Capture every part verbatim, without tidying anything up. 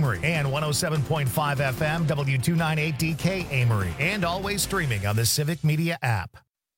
Amory, and one oh seven point five F M W two ninety-eight D K Amory, and always streaming on the Civic Media app.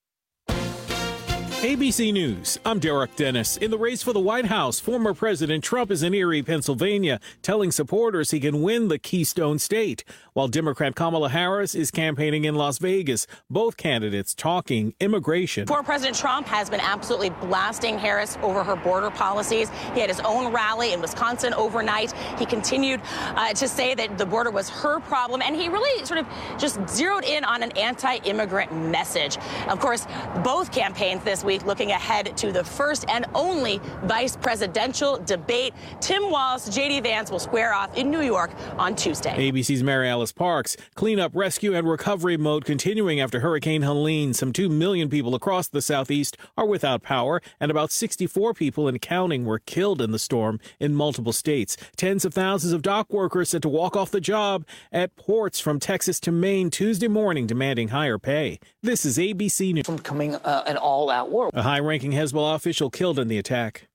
A B C News, I'm Derek Dennis. In the race for the White House, former President Trump is in Erie, Pennsylvania, telling supporters he can win the Keystone State, while Democrat Kamala Harris is campaigning in Las Vegas, both candidates talking immigration. Former President Trump has been absolutely blasting Harris over her border policies. He had his own rally in Wisconsin overnight. He continued uh, to say that the border was her problem, and he really sort of just zeroed in on an anti-immigrant message. Of course, both campaigns this week looking ahead to the first and only vice presidential debate. Tim Walz, J D Vance will square off in New York on Tuesday. A B C's Mary Alice Parks. Cleanup, rescue, and recovery mode continuing after Hurricane Helene. Some two million people across the southeast are without power, and about sixty-four people and counting were killed in the storm in multiple states. Tens of thousands of dock workers set to walk off the job at ports from Texas to Maine Tuesday morning, demanding higher pay. This is A B C News. From coming uh, an all-out war. A high-ranking Hezbollah official killed in the attack.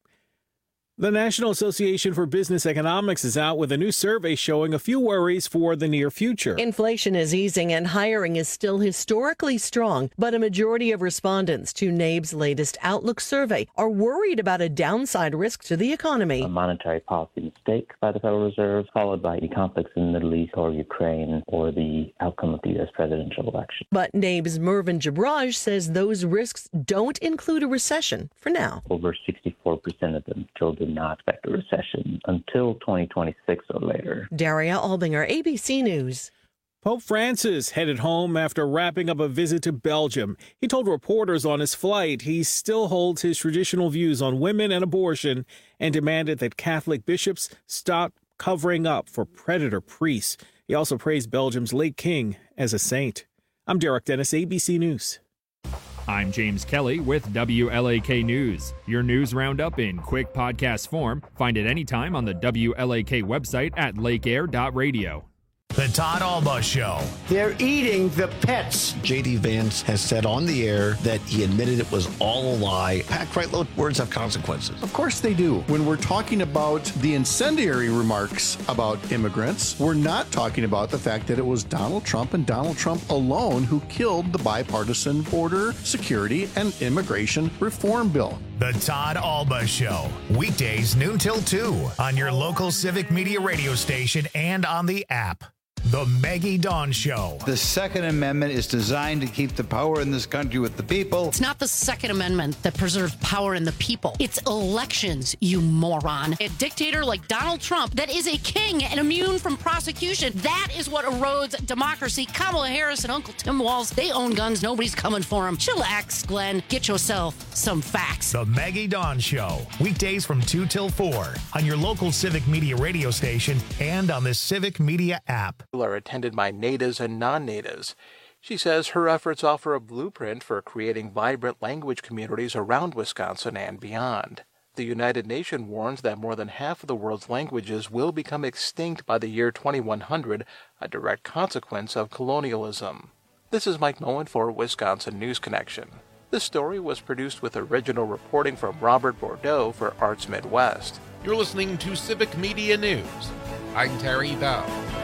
The National Association for Business Economics is out with a new survey showing a few worries for the near future. Inflation is easing and hiring is still historically strong, but a majority of respondents to NABE's latest Outlook survey are worried about a downside risk to the economy. A monetary policy mistake by the Federal Reserve, followed by the conflicts in the Middle East or Ukraine, or the outcome of the U S presidential election. But NABE's Mervyn Jabraj says those risks don't include a recession for now. Over sixty-four percent of them still do not expect a recession until twenty twenty-six or later. Daria Albinger, A B C News. Pope Francis headed home after wrapping up a visit to Belgium. He told reporters on his flight he still holds his traditional views on women and abortion and demanded that Catholic bishops stop covering up for predator priests. He also praised Belgium's late king as a saint. I'm Derek Dennis, A B C News. I'm James Kelly with W L A K News. Your news roundup in quick podcast form. Find it anytime on the W L A K website at lake air dot radio. The Todd Alba Show. They're eating the pets. J D Vance has said on the air that he admitted it was all a lie. Packed right low, words have consequences. Of course they do. When we're talking about the incendiary remarks about immigrants, we're not talking about the fact that it was Donald Trump and Donald Trump alone who killed the bipartisan border security and immigration reform bill. The Todd Alba Show. Weekdays noon till two on your local Civic Media radio station and on the app. The Maggie Dawn Show. The Second Amendment is designed to keep the power in this country with the people. It's not the Second Amendment that preserves power in the people. It's elections, you moron. A dictator like Donald Trump that is a king and immune from prosecution. That is what erodes democracy. Kamala Harris and Uncle Tim Walz, they own guns. Nobody's coming for them. Chillax, Glenn. Get yourself some facts. The Maggie Dawn Show. Weekdays from two till four on your local Civic Media radio station and on the Civic Media app. Are attended by natives and non-natives. She says her efforts offer a blueprint for creating vibrant language communities around Wisconsin and beyond. The United Nations warns that more than half of the world's languages will become extinct by the year twenty-one hundred, a direct consequence of colonialism. This is Mike Mullen for Wisconsin News Connection. This story was produced with original reporting from Robert Bordeaux for Arts Midwest. You're listening to Civic Media News. I'm Terry Dow.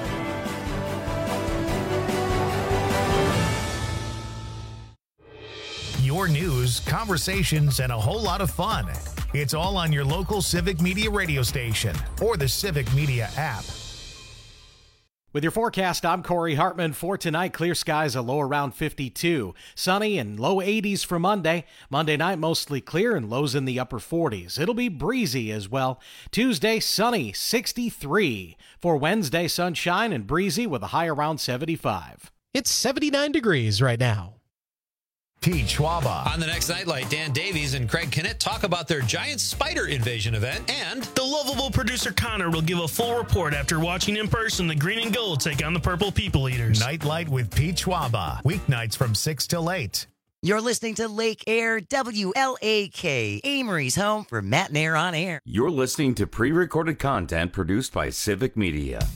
Your news, conversations, and a whole lot of fun. It's all on your local Civic Media radio station or the Civic Media app. With your forecast, I'm Corey Hartman. For tonight, clear skies, a low around fifty-two. Sunny and low eighties for Monday. Monday night, mostly clear and lows in the upper forties. It'll be breezy as well. Tuesday, sunny, sixty-three. For Wednesday, sunshine and breezy with a high around seventy-five. It's seventy-nine degrees right now. Pete Schwaba. On the next Nightlight, Dan Davies and Craig Kinnett talk about their giant spider invasion event, and the lovable producer Connor will give a full report after watching in person the green and gold take on the purple people eaters. Nightlight with Pete Schwaba. Weeknights from six till eight. You're listening to Lake Air W L A K, Amory's home for Matt and Air on Air. You're listening to pre-recorded content produced by Civic Media.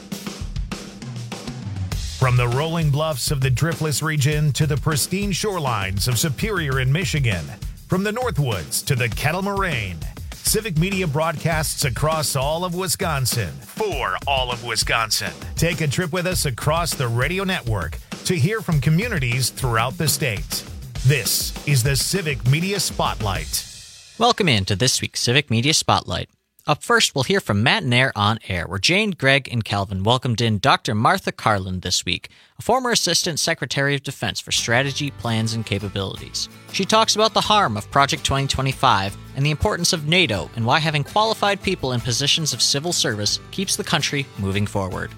From the rolling bluffs of the Driftless region to the pristine shorelines of Superior in Michigan, from the Northwoods to the Kettle Moraine, Civic Media broadcasts across all of Wisconsin for all of Wisconsin. Take a trip with us across the radio network to hear from communities throughout the state. This is the Civic Media Spotlight. Welcome in to this week's Civic Media Spotlight. Up first, we'll hear from Matt Nair on Air, where Jane, Greg, and Calvin welcomed in Doctor Martha Carlin this week, a former Assistant Secretary of Defense for Strategy, Plans, and Capabilities. She talks about the harm of Project twenty twenty-five and the importance of NATO and why having qualified people in positions of civil service keeps the country moving forward.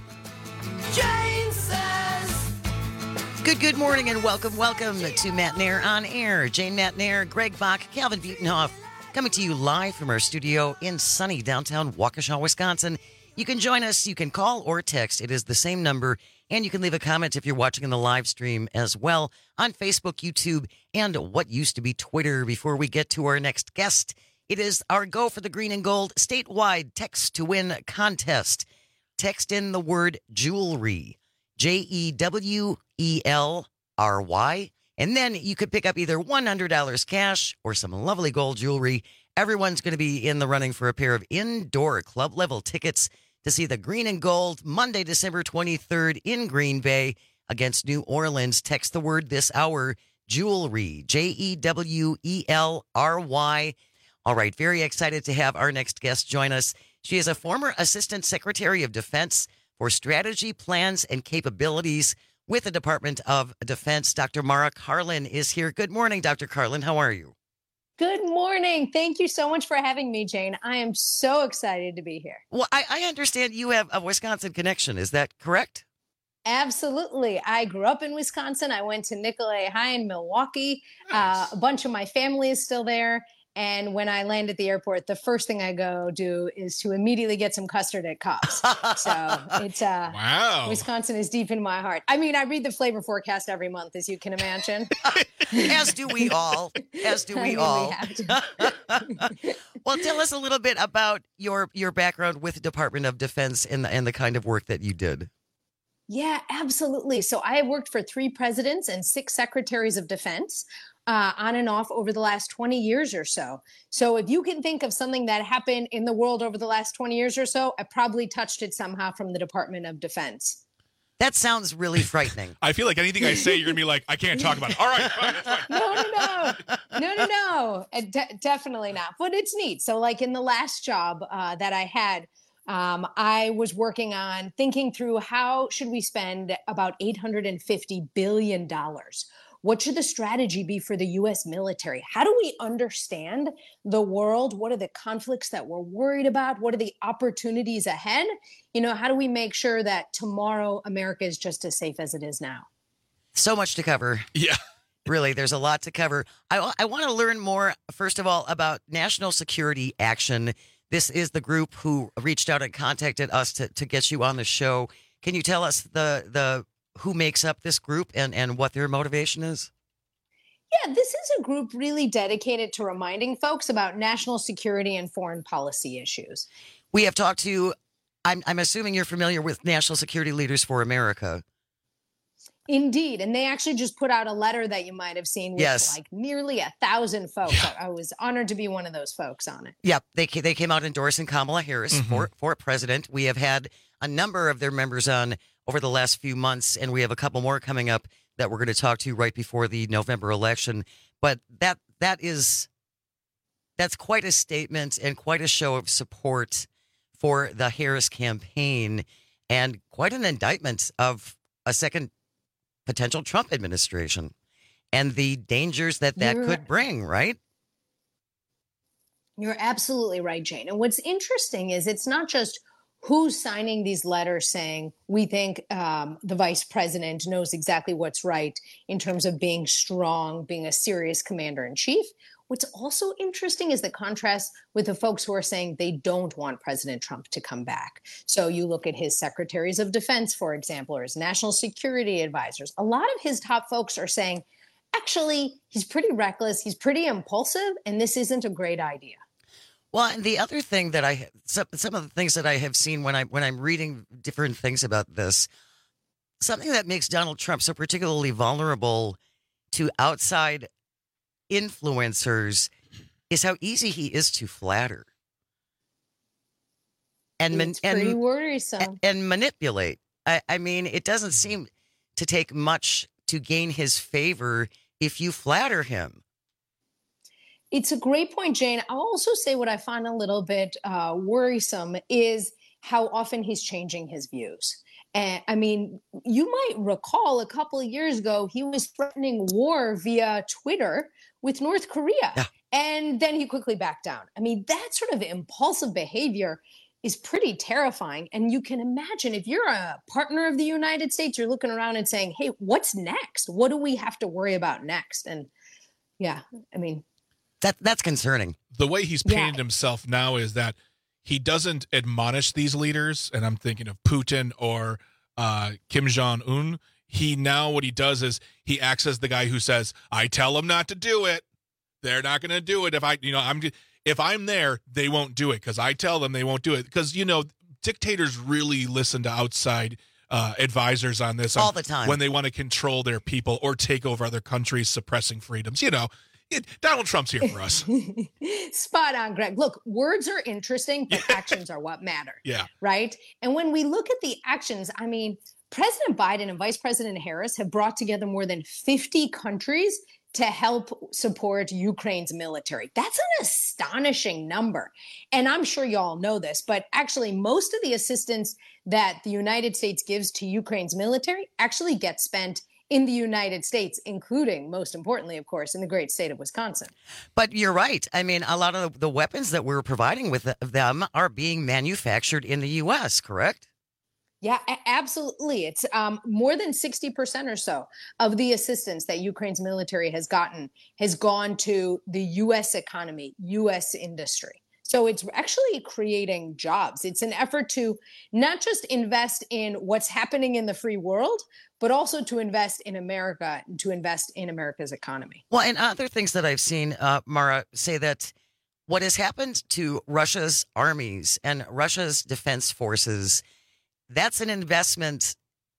Jane says. Good, good morning and welcome, welcome to Matt Nair on Air. Jane Matt Nair, Greg Bach, Calvin Butenhoff, coming to you live from our studio in sunny downtown Waukesha, Wisconsin. You can join us, you can call or text. It is the same number, and you can leave a comment if you're watching in the live stream as well on Facebook, YouTube, and what used to be Twitter. Before we get to our next guest, it is our Go for the Green and Gold statewide text to win contest. Text in the word jewelry, J E W E L R Y. And then you could pick up either one hundred dollars cash or some lovely gold jewelry. Everyone's going to be in the running for a pair of indoor club-level tickets to see the Green and Gold Monday, December twenty-third in Green Bay against New Orleans. Text the word this hour, jewelry, J E W E L R Y. All right, very excited to have our next guest join us. She is a former Assistant Secretary of Defense for Strategy, Plans, and Capabilities with the Department of Defense. Doctor Mara Carlin is here. Good morning, Doctor Carlin. How are you? Good morning. Thank you so much for having me, Jane. I am so excited to be here. Well, I, I understand you have a Wisconsin connection. Is that correct? Absolutely. I grew up in Wisconsin. I went to Nicolet High in Milwaukee. Nice. Uh, a bunch of my family is still there. And when I land at the airport, the first thing I go do is to immediately get some custard at Cops. So it's uh, wow. Wisconsin is deep in my heart. I mean, I read the flavor forecast every month, as you can imagine. As do we all. As do we I mean, all. We well, tell us a little bit about your your background with the Department of Defense and the, and the kind of work that you did. Yeah, absolutely. So I have worked for three presidents and six secretaries of defense. Uh, on and off over the last twenty years or so. So if you can think of something that happened in the world over the last twenty years or so, I probably touched it somehow from the Department of Defense. That sounds really frightening. I feel like anything I say, you're going to be like, I can't talk about it. All right, fine, that's fine. No, no, no. No, no, no. Uh, de- definitely not. But it's neat. So like in the last job uh, that I had, um, I was working on thinking through how should we spend about eight hundred fifty billion dollars. What should the strategy be for the U S military? How do we understand the world? What are the conflicts that we're worried about? What are the opportunities ahead? You know, how do we make sure that tomorrow America is just as safe as it is now? So much to cover. Yeah. Really, there's a lot to cover. I, I want to learn more, first of all, about National Security Action. This is the group who reached out and contacted us to, to get you on the show. Can you tell us the the who makes up this group and, and what their motivation is? Yeah, this is a group really dedicated to reminding folks about national security and foreign policy issues. We have talked to, I'm, I'm assuming you're familiar with National Security Leaders for America. Indeed. And they actually just put out a letter that you might have seen with yes. like nearly a thousand folks. I, I was honored to be one of those folks on it. Yep. They, they came out endorsing Kamala Harris mm-hmm. for, for president. We have had a number of their members on over the last few months, and we have a couple more coming up that we're going to talk to right before the November election. But that that is that's quite a statement and quite a show of support for the Harris campaign, and quite an indictment of a second potential Trump administration and the dangers that that You're, could bring, right? You're absolutely right, Jane. And what's interesting is it's not just who's signing these letters saying we think um, the vice president knows exactly what's right in terms of being strong, being a serious commander in chief. What's also interesting is the contrast with the folks who are saying they don't want President Trump to come back. So you look at his secretaries of defense, for example, or his national security advisors. A lot of his top folks are saying, actually, he's pretty reckless, he's pretty impulsive, and this isn't a great idea. Well, and the other thing that I, some, some of the things that I have seen when I when I'm reading different things about this, something that makes Donald Trump so particularly vulnerable to outside influencers is how easy he is to flatter. and man, it's pretty and, worrisome. and, and manipulate. I, I mean, it doesn't seem to take much to gain his favor if you flatter him. It's a great point, Jane. I'll also say what I find a little bit uh, worrisome is how often he's changing his views. And I mean, you might recall a couple of years ago, he was threatening war via Twitter with North Korea. Yeah. And then he quickly backed down. I mean, that sort of impulsive behavior is pretty terrifying. And you can imagine if you're a partner of the United States, you're looking around and saying, hey, what's next? What do we have to worry about next? And yeah, I mean, that that's concerning. The way he's painted Yeah. himself now is that he doesn't admonish these leaders, and I'm thinking of Putin or uh, Kim Jong-un. He now, what he does is he acts as the guy who says, I tell them not to do it. They're not going to do it. If I, you know, I'm, if I'm there, they won't do it because I tell them they won't do it. Because, you know, dictators really listen to outside uh, advisors on this all on the time when they want to control their people or take over other countries, suppressing freedoms. You know, it, Donald Trump's here for us. Spot on, Greg. Look, words are interesting, but actions are what matter. Yeah. Right? And when we look at the actions, I mean, President Biden and Vice President Harris have brought together more than fifty countries to help support Ukraine's military. That's an astonishing number. And I'm sure you all know this, but actually most of the assistance that the United States gives to Ukraine's military actually gets spent in the United States, including, most importantly, of course, in the great state of Wisconsin. But you're right. I mean, a lot of the weapons that we're providing with them are being manufactured in the U S, correct? Yeah, a- absolutely. It's um, more than sixty percent or so of the assistance that Ukraine's military has gotten has gone to the U S economy, U S industry. So it's actually creating jobs. It's an effort to not just invest in what's happening in the free world, but also to invest in America and to invest in America's economy. Well, and other things that I've seen, uh, Mara, say that what has happened to Russia's armies and Russia's defense forces, that's an investment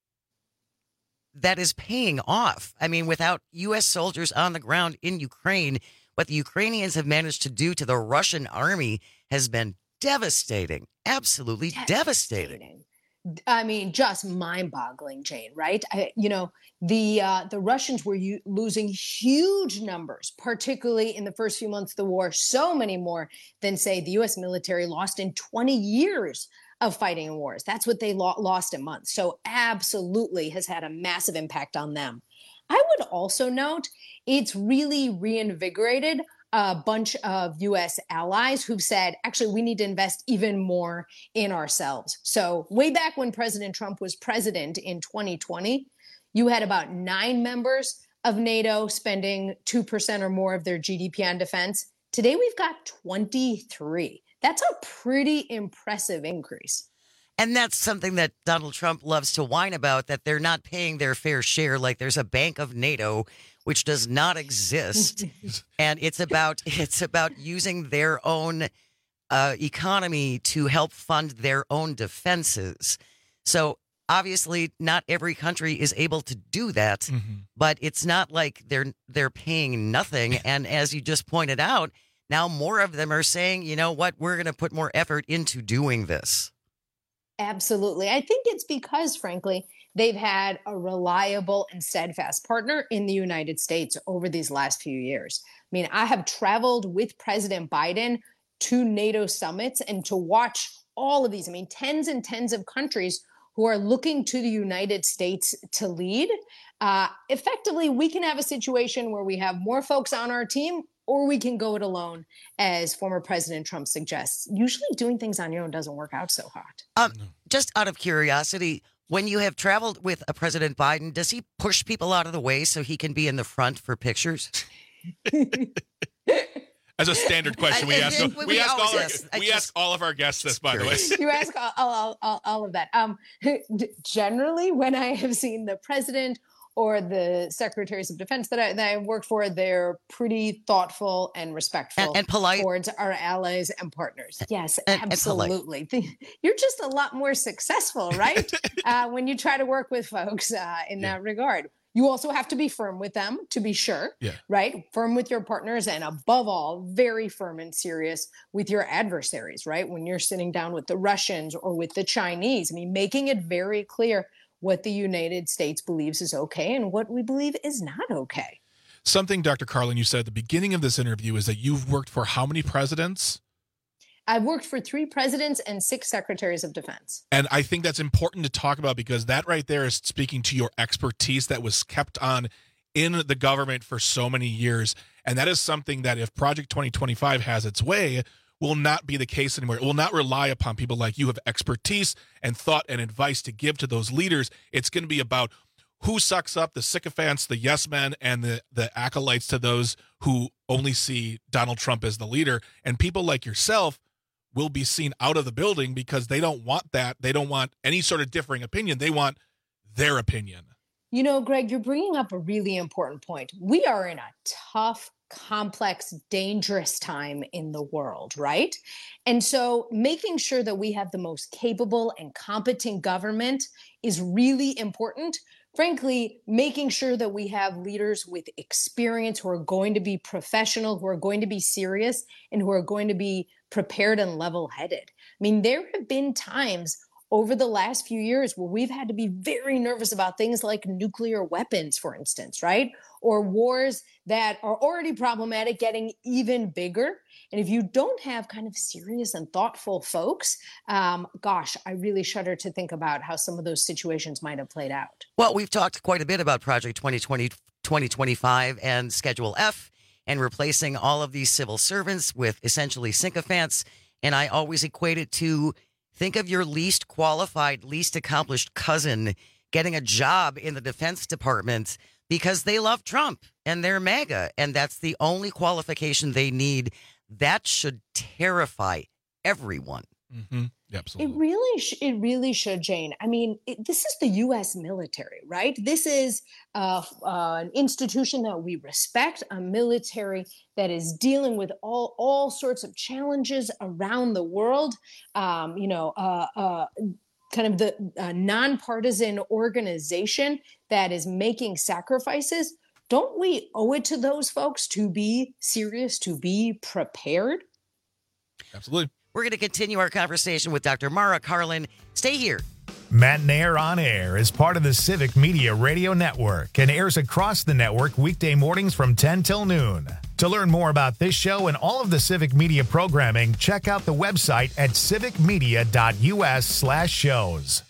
that is paying off. I mean, without U S soldiers on the ground in Ukraine, what the Ukrainians have managed to do to the Russian army has been devastating, absolutely devastating. devastating. I mean, just mind-boggling, Jane, right? I, you know, the uh, the Russians were u- losing huge numbers, particularly in the first few months of the war, so many more than, say, the U S military lost in twenty years of fighting in wars. That's what they lo- lost in months. So absolutely has had a massive impact on them. I would also note it's really reinvigorated a bunch of U S allies who've said, actually, we need to invest even more in ourselves. So way back when President Trump was president in twenty twenty, you had about nine members of NATO spending two percent or more of their G D P on defense. Today, we've got twenty-three. That's a pretty impressive increase. And that's something that Donald Trump loves to whine about, that they're not paying their fair share. Like there's a bank of NATO, which does not exist. And it's about it's about using their own uh, economy to help fund their own defenses. So obviously not every country is able to do that, mm-hmm. but it's not like they're they're paying nothing. And as you just pointed out, now more of them are saying, you know what, we're going to put more effort into doing this. Absolutely. I think it's because, frankly, they've had a reliable and steadfast partner in the United States over these last few years. I mean, I have traveled with President Biden to NATO summits and to watch all of these, I mean, tens and tens of countries who are looking to the United States to lead. Uh, effectively, we can have a situation where we have more folks on our team, or we can go it alone, as former President Trump suggests. Usually doing things on your own doesn't work out so hot. Um, just out of curiosity, when you have traveled with a President Biden, does he push people out of the way so he can be in the front for pictures? As a standard question, we I, ask, I, we, we ask all our, ask, we just, ask all of our guests this, by the way. You ask all, all, all, all of that. Um, generally, when I have seen the president or the secretaries of defense that I, that I worked for, they're pretty thoughtful and respectful and, and polite towards our allies and partners. Yes, and, absolutely. And You're just a lot more successful, right? uh, when you try to work with folks uh, in yeah. that regard. You also have to be firm with them, to be sure, yeah. right? Firm with your partners, and above all, very firm and serious with your adversaries, right? When you're sitting down with the Russians or with the Chinese, I mean, making it very clear what the United States believes is okay and what we believe is not okay. Something, Doctor Carlin, you said at the beginning of this interview is that you've worked for how many presidents? I've worked for three presidents and six secretaries of defense. And I think that's important to talk about because that right there is speaking to your expertise that was kept on in the government for so many years. And that is something that if Project twenty twenty-five has its way, will not be the case anymore. It will not rely upon people like you who have expertise and thought and advice to give to those leaders. It's going to be about who sucks up the sycophants, the yes men, and the, the acolytes to those who only see Donald Trump as the leader. And people like yourself will be seen out of the building because they don't want that. They don't want any sort of differing opinion. They want their opinion. You know, Greg, you're bringing up a really important point. We are in a tough, complex, dangerous time in the world, right? And so making sure that we have the most capable and competent government is really important. Frankly, making sure that we have leaders with experience who are going to be professional, who are going to be serious, and who are going to be prepared and level-headed. I mean, there have been times over the last few years where we've had to be very nervous about things like nuclear weapons, for instance, right? Or wars that are already problematic getting even bigger. And if you don't have kind of serious and thoughtful folks, um, gosh, I really shudder to think about how some of those situations might have played out. Well, we've talked quite a bit about Project twenty twenty, twenty twenty-five and Schedule F and replacing all of these civil servants with essentially sycophants. And I always equate it to think of your least qualified, least accomplished cousin getting a job in the Defense Department because they love Trump and they're MAGA. And that's the only qualification they need. That should terrify everyone. Mm-hmm. Absolutely. It really, sh- it really should, Jane. I mean, it, this is the U S military, right? This is uh, uh, an institution that we respect, a military that is dealing with all all sorts of challenges around the world. Um, you know, uh, uh, kind of the uh, nonpartisan organization that is making sacrifices. Don't we owe it to those folks to be serious, to be prepared? Absolutely. We're going to continue our conversation with Doctor Mara Karlin. Stay here. Matt Nair on Air is part of the Civic Media Radio Network and airs across the network weekday mornings from ten till noon. To learn more about this show and all of the Civic Media programming, check out the website at civicmedia.us slash shows.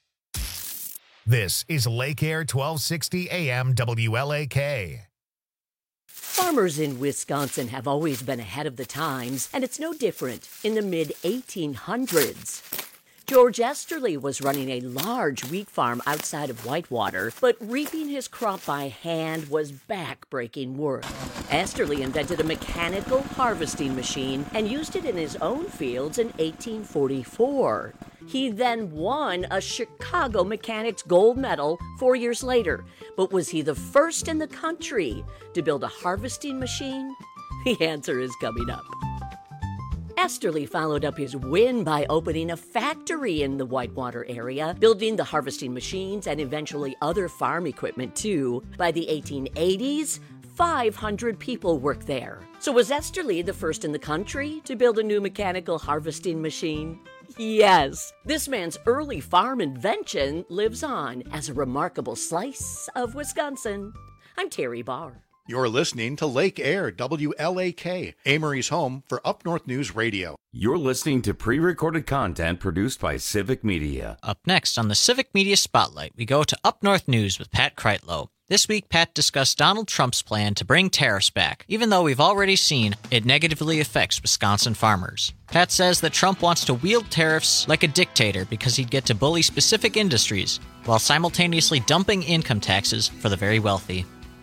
This is Lake Air twelve sixty A M W L A K. Farmers in Wisconsin have always been ahead of the times, and it's no different in the mid eighteen hundreds. George Esterly was running a large wheat farm outside of Whitewater, but reaping his crop by hand was back-breaking work. Esterly invented a mechanical harvesting machine and used it in his own fields in eighteen forty-four. He then won a Chicago Mechanics Gold Medal four years later. But was he the first in the country to build a harvesting machine? The answer is coming up. Esterly followed up his win by opening a factory in the Whitewater area, building the harvesting machines and eventually other farm equipment too. By the eighteen eighties, five hundred people worked there. So was Esterly the first in the country to build a new mechanical harvesting machine? Yes, this man's early farm invention lives on as a remarkable slice of Wisconsin. I'm Terry Barr. You're listening to Lake Air, W L A K, Amory's home for Up North News Radio. You're listening to pre-recorded content produced by Civic Media. Up next on the Civic Media Spotlight, we go to Up North News with Pat Kreitlow. This week, Pat discussed Donald Trump's plan to bring tariffs back, even though we've already seen it negatively affects Wisconsin farmers. Pat says that Trump wants to wield tariffs like a dictator because he'd get to bully specific industries while simultaneously dumping income taxes for the very wealthy.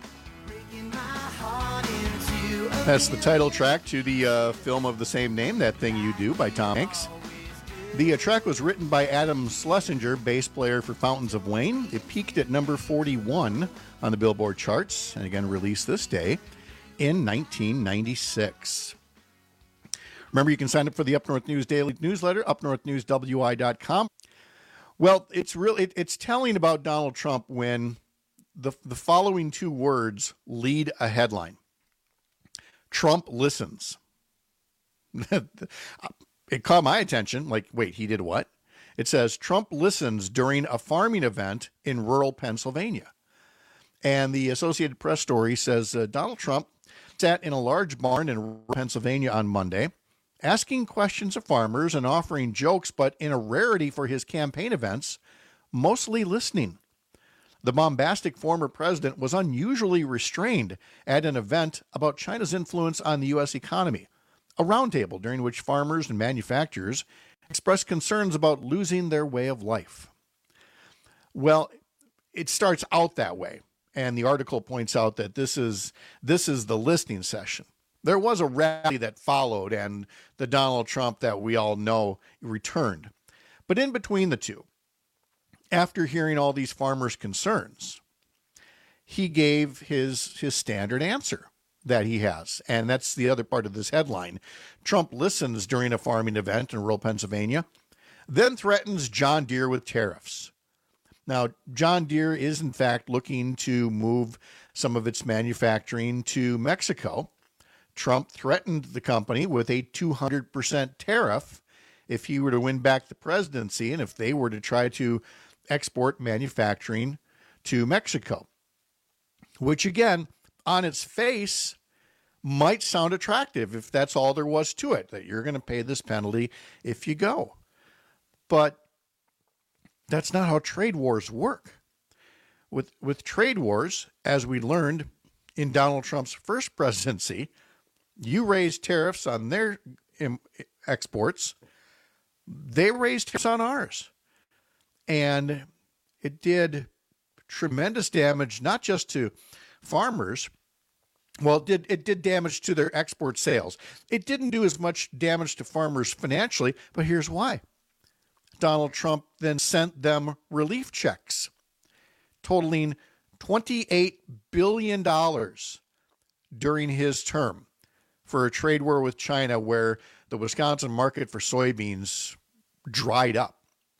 That's the title track to the uh, film of the same name, That Thing You Do, by Tom Hanks. The uh, track was written by Adam Schlesinger, bass player for Fountains of Wayne. It peaked at number forty-one on the Billboard charts, and again released this day in nineteen ninety-six. Remember, you can sign up for the Up North News Daily Newsletter, up north news w i dot com. Well, it's really it, it's telling about Donald Trump when the, the following two words lead a headline. Trump listens. It caught my attention. Like, wait, he did what? It says Trump listens during a farming event in rural Pennsylvania. And the Associated Press story says uh, Donald Trump sat in a large barn in rural Pennsylvania on Monday, asking questions of farmers and offering jokes, but in a rarity for his campaign events, mostly listening. The bombastic former president was unusually restrained at an event about China's influence on the U S economy, a roundtable during which farmers and manufacturers expressed concerns about losing their way of life. Well, it starts out that way, and the article points out that this is this is the listening session. There was a rally that followed, and the Donald Trump that we all know returned. But in between the two, after hearing all these farmers' concerns, he gave his his standard answer that he has. And that's the other part of this headline. Trump listens during a farming event in rural Pennsylvania, then threatens John Deere with tariffs. Now, John Deere is, in fact, looking to move some of its manufacturing to Mexico. Trump threatened the company with a two hundred percent tariff if he were to win back the presidency and if they were to try to export manufacturing to Mexico, which, again, on its face might sound attractive if that's all there was to it, that you're going to pay this penalty if you go. But that's not how trade wars work. With, with trade wars, as we learned in Donald Trump's first presidency, you raise tariffs on their exports, they raised tariffs on ours. And it did tremendous damage, not just to farmers. Well, it did, it did damage to their export sales. It didn't do as much damage to farmers financially, but here's why. Donald Trump then sent them relief checks totaling twenty-eight billion dollars during his term for a trade war with China where the Wisconsin market for soybeans dried up.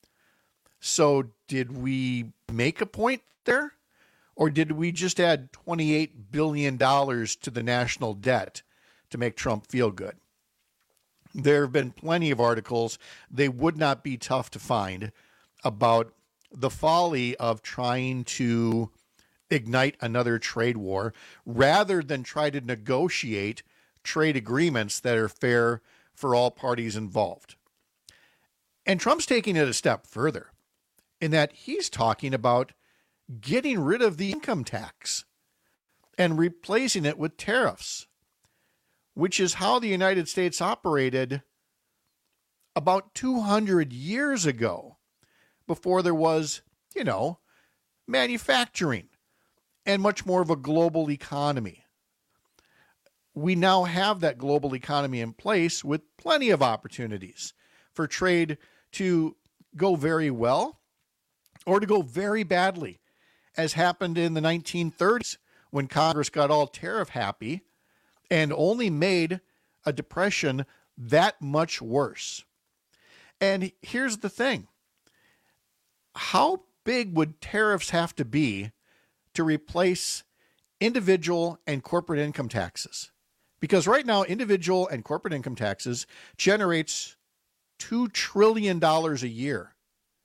So did we make a point there? Or did we just add twenty-eight billion dollars to the national debt to make Trump feel good? There have been plenty of articles, they would not be tough to find, about the folly of trying to ignite another trade war rather than try to negotiate trade agreements that are fair for all parties involved. And Trump's taking it a step further in that he's talking about getting rid of the income tax and replacing it with tariffs, which is how the United States operated about two hundred years ago, before there was, you know, manufacturing and much more of a global economy. We now have that global economy in place with plenty of opportunities for trade to go very well or to go very badly, as happened in the nineteen thirties when Congress got all tariff happy and only made a depression that much worse. And here's the thing. How big would tariffs have to be to replace individual and corporate income taxes? Because right now, individual and corporate income taxes generates two trillion dollars a year.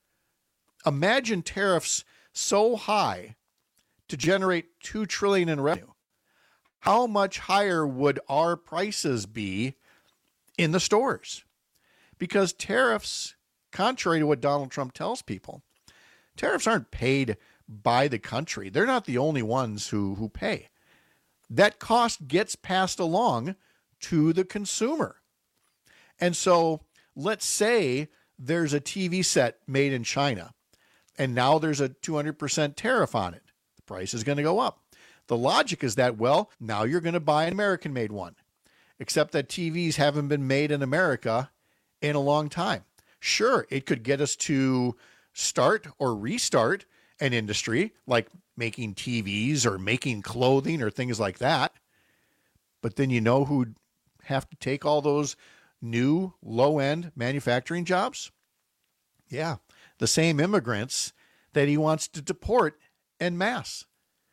Imagine tariffs so high to generate two trillion dollars in revenue. How much higher would our prices be in the stores? Because tariffs, contrary to what Donald Trump tells people, tariffs aren't paid by the country. They're not the only ones who, who pay. That cost gets passed along to the consumer. And so let's say there's a T V set made in China, and now there's a two hundred percent tariff on it. The price is going to go up. The logic is that, well, now you're going to buy an American-made one, except that T Vs haven't been made in America in a long time. Sure, it could get us to start or restart an industry like making T Vs or making clothing or things like that. But then you know who'd have to take all those new low-end manufacturing jobs? Yeah, the same immigrants that he wants to deport en masse.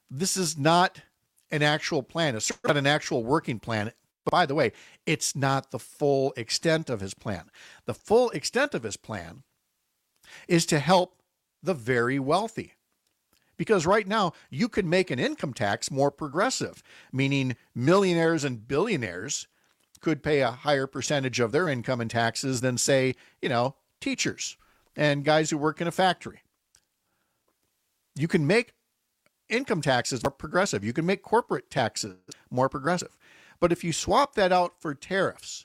this is not an actual plan. It's not an actual working plan. But by the way, it's not the full extent of his plan. The full extent of his plan is to help the very wealthy. Because right now, you could make an income tax more progressive, meaning millionaires and billionaires could pay a higher percentage of their income in taxes than, say, you know, teachers and guys who work in a factory. You can make income taxes more progressive. You can make corporate taxes more progressive. But if you swap that out for tariffs,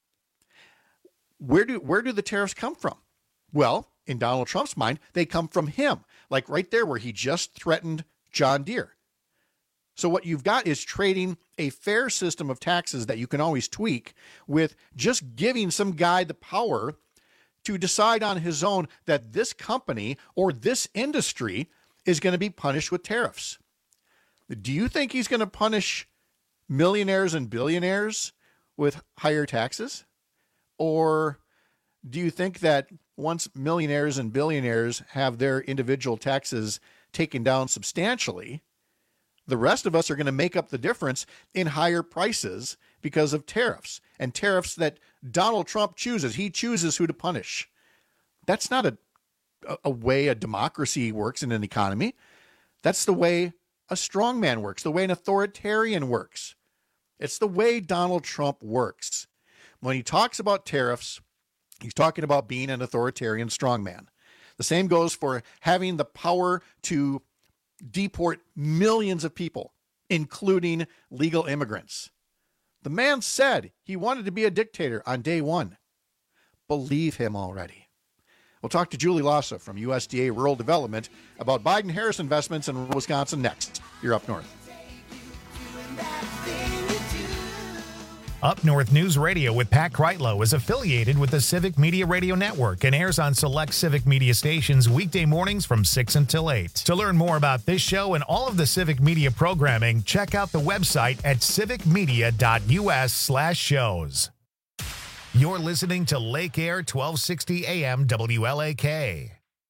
where do where do the tariffs come from? Well, in Donald Trump's mind, they come from him, like right there where he just threatened John Deere. So what you've got is trading a fair system of taxes that you can always tweak with just giving some guy the power to decide on his own that this company or this industry is going to be punished with tariffs. Do you think he's going to punish millionaires and billionaires with higher taxes? Or do you think that once millionaires and billionaires have their individual taxes taken down substantially, the rest of us are going to make up the difference in higher prices because of tariffs, and tariffs that Donald Trump chooses? He chooses who to punish. That's not a, a way a democracy works in an economy. That's the way a strongman works, the way an authoritarian works. It's the way Donald Trump works. When he talks about tariffs, he's talking about being an authoritarian strongman. The same goes for having the power to deport millions of people, including legal immigrants. The man said he wanted to be a dictator on day one. Believe him already. We'll talk to Julie Lassa from U S D A Rural Development about Biden-Harris investments in Wisconsin next. You're Up North. Up North News Radio with Pat Kreitlow is affiliated with the Civic Media Radio Network and airs on select Civic Media stations weekday mornings from six until eight. To learn more about this show and all of the Civic Media programming, check out the website at civicmedia.us slash shows. You're listening to Lake Air twelve sixty A M W L A K.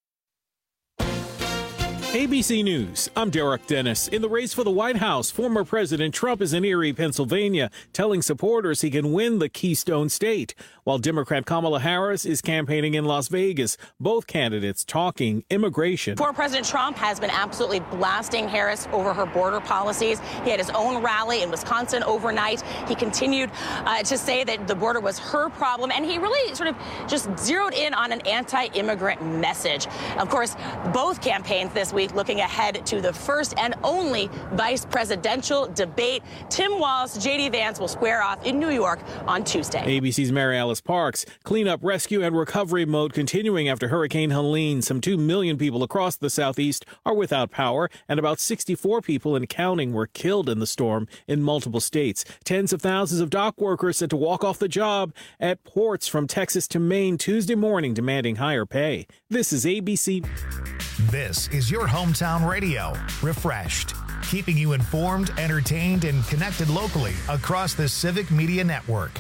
A B C News, I'm Derek Dennis. In the race for the White House, former President Trump is in Erie, Pennsylvania, telling supporters he can win the Keystone State, while Democrat Kamala Harris is campaigning in Las Vegas, both candidates talking immigration. Former President Trump has been absolutely blasting Harris over her border policies. He had his own rally in Wisconsin overnight. He continued uh, to say that the border was her problem, and he really sort of just zeroed in on an anti-immigrant message. Of course, both campaigns this week looking ahead to the first and only vice presidential debate. Tim Walz, J D Vance will square off in New York on Tuesday. A B C's Mary Alice Parks. Cleanup, rescue, and recovery mode continuing after Hurricane Helene. Some two million people across the southeast are without power, and about sixty-four people and counting were killed in the storm in multiple states. Tens of thousands of dock workers set to walk off the job at ports from Texas to Maine Tuesday morning, demanding higher pay. This is A B C. This is your hometown radio, refreshed, keeping you informed, entertained, and connected locally across the Civic Media Network.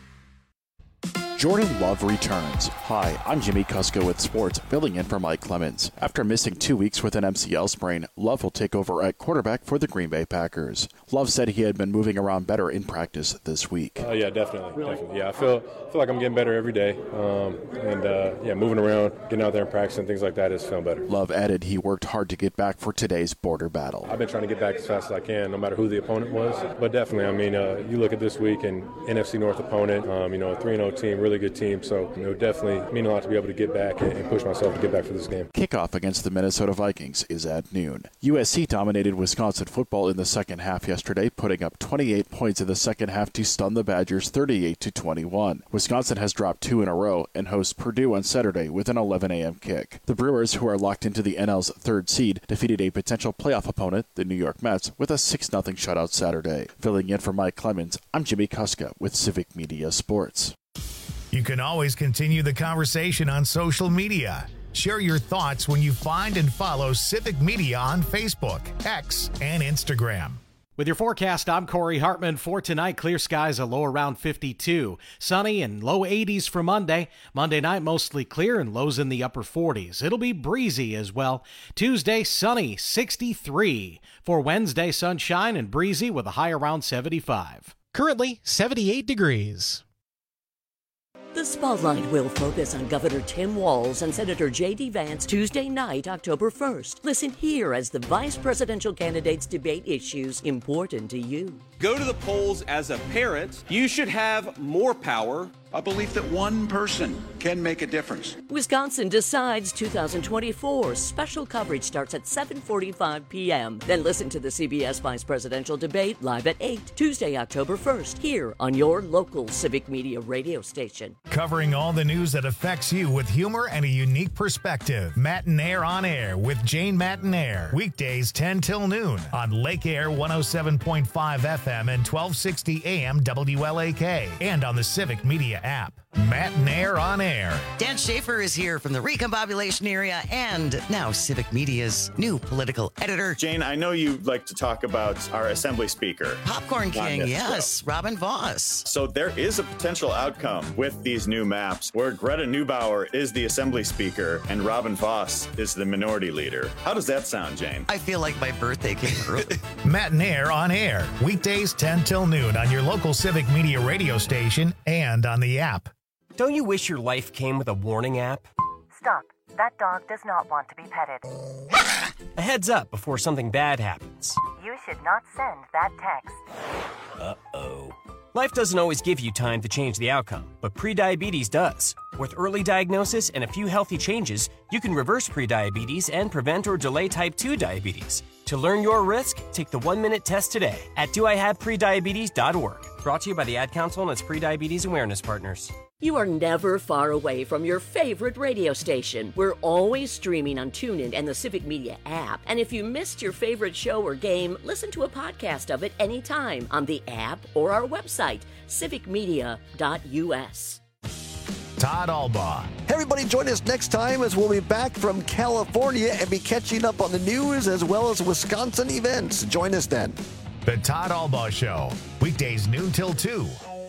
Jordan Love returns. Hi, I'm Jimmy Kuska with sports, filling in for Mike Clemens. After missing two weeks with an M C L sprain, Love will take over at quarterback for the Green Bay Packers. Love said he had been moving around better in practice this week. Uh, yeah, definitely, definitely. Yeah, I feel feel like I'm getting better every day, um, and uh, yeah, moving around, getting out there and practicing, things like that is feeling better. Love added he worked hard to get back for today's border battle. I've been trying to get back as fast as I can, no matter who the opponent was. But definitely, I mean, uh, you look at this week and N F C North opponent, um, you know, a three and oh team, really good team. So it would definitely mean a lot to be able to get back and push myself to get back for this game. Kickoff against the Minnesota Vikings is at noon. U S C dominated Wisconsin football in the second half yesterday, putting up twenty-eight points in the second half to stun the Badgers thirty-eight to twenty-one. Wisconsin has dropped two in a row and hosts Purdue on Saturday with an eleven a.m. kick. The Brewers, who are locked into the N L's third seed, defeated a potential playoff opponent, the New York Mets, with a six nothing shutout Saturday. Filling in for Mike Clemens, I'm Jimmy Kuska with Civic Media Sports. You can always continue the conversation on social media. Share your thoughts when you find and follow Civic Media on Facebook, X, and Instagram. With your forecast, I'm Corey Hartman. For tonight, clear skies, a low around fifty-two. Sunny and low eighties for Monday. Monday night, mostly clear and lows in the upper forties. It'll be breezy as well. Tuesday, sunny, sixty-three. For Wednesday, sunshine and breezy with a high around seventy-five. Currently, seventy-eight degrees. The Spotlight will focus on Governor Tim Walz and Senator J D. Vance Tuesday night, October first. Listen here as the vice presidential candidates debate issues important to you. Go to the polls as a parent. You should have more power. A belief that one person can make a difference. Wisconsin Decides twenty twenty-four. Special coverage starts at seven forty-five p.m. Then listen to the C B S Vice Presidential Debate live at eight, Tuesday, October first, here on your local Civic Media radio station. Covering all the news that affects you with humor and a unique perspective. Matt and Air on Air with Jane Matt and Air. Weekdays ten till noon on Lake Air one oh seven point five F M and twelve sixty A M W L A K and on the Civic Media app. Matt and Air on Air. Dan Schaefer is here from the Recombobulation area and now Civic Media's new political editor. Jane, I know you like to talk about our Assembly Speaker. Popcorn King, yes, show. Robin Voss. So there is a potential outcome with these new maps where Greta Neubauer is the Assembly Speaker and Robin Voss is the Minority Leader. How does that sound, Jane? I feel like my birthday came early. Matt and Air on Air. Weekdays ten till noon on your local Civic Media radio station and on the app. Don't you wish your life came with a warning app? Stop. That dog does not want to be petted. A heads up before something bad happens. You should not send that text. Uh-oh. Life doesn't always give you time to change the outcome, but prediabetes does. With early diagnosis and a few healthy changes, you can reverse prediabetes and prevent or delay type two diabetes. To learn your risk, take the one-minute test today at do I have prediabetes dot org. Brought to you by the Ad Council and its Prediabetes Awareness Partners. You are never far away from your favorite radio station. We're always streaming on TuneIn and the Civic Media app. And if you missed your favorite show or game, listen to a podcast of it anytime on the app or our website, civic media dot u s. Todd Albaugh. Hey everybody, join us next time as we'll be back from California and be catching up on the news as well as Wisconsin events. Join us then. The Todd Albaugh Show. Weekdays noon till two.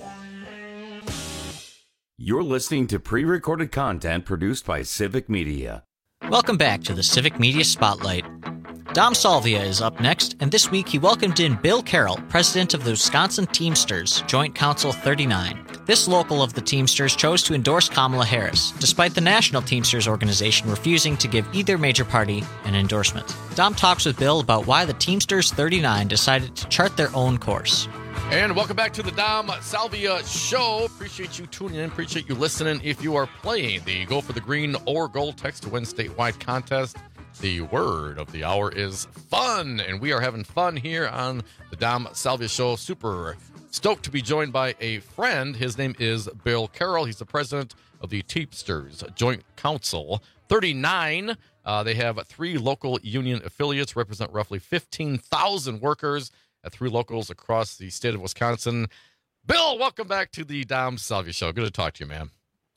You're listening to pre-recorded content produced by Civic Media. Welcome back to the Civic Media Spotlight. Dom Salvia is up next, and this week he welcomed in Bill Carroll, president of the Wisconsin Teamsters, Joint Council thirty-nine. This local of the Teamsters chose to endorse Kamala Harris, despite the National Teamsters organization refusing to give either major party an endorsement. Dom talks with Bill about why the Teamsters thirty-nine decided to chart their own course. And welcome back to the Dom Salvia Show. Appreciate you tuning in. Appreciate you listening. If you are playing the Go for the Green or Gold text to win statewide contest, the word of the hour is fun. And we are having fun here on the Dom Salvia Show. Super stoked to be joined by a friend. His name is Bill Carroll. He's the president of the Teamsters Joint Council thirty-nine. Uh, they have three local union affiliates, represent roughly fifteen thousand workers at three locals across the state of Wisconsin. Bill, welcome back to the Dom Salvia Show. Good to talk to you, man.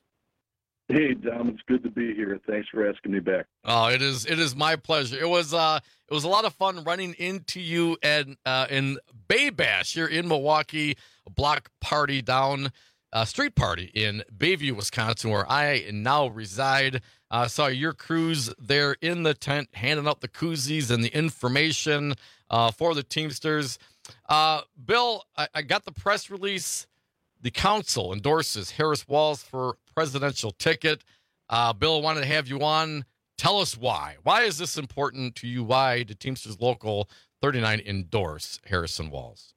Hey, Dom, it's good to be here. Thanks for asking me back. Oh, it is it is my pleasure. It was uh it was a lot of fun running into you at uh in Bay Bash here in Milwaukee, a block party down uh street party in Bayview, Wisconsin, where I now reside. I uh, saw your crews there in the tent handing out the koozies and the information uh, for the Teamsters. Uh, Bill, I, I got the press release. The council endorses Harris Walz for presidential ticket. Uh, Bill, wanted to have you on. Tell us why. Why is this important to you? Why did Teamsters Local thirty-nine endorse Harrison Walz?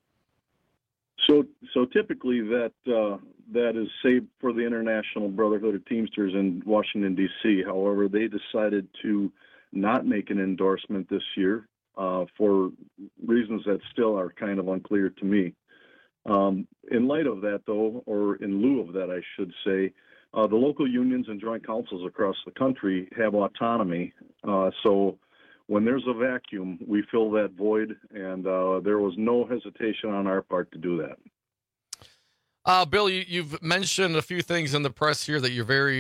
So, so typically that uh, that is saved for the International Brotherhood of Teamsters in Washington, D C However, they decided to not make an endorsement this year uh, for reasons that still are kind of unclear to me. Um, in light of that, though, or in lieu of that, I should say, uh, the local unions and joint councils across the country have autonomy. Uh, so when there's a vacuum, we fill that void, and uh, there was no hesitation on our part to do that. Uh, Bill, you, you've mentioned a few things in the press here that you're very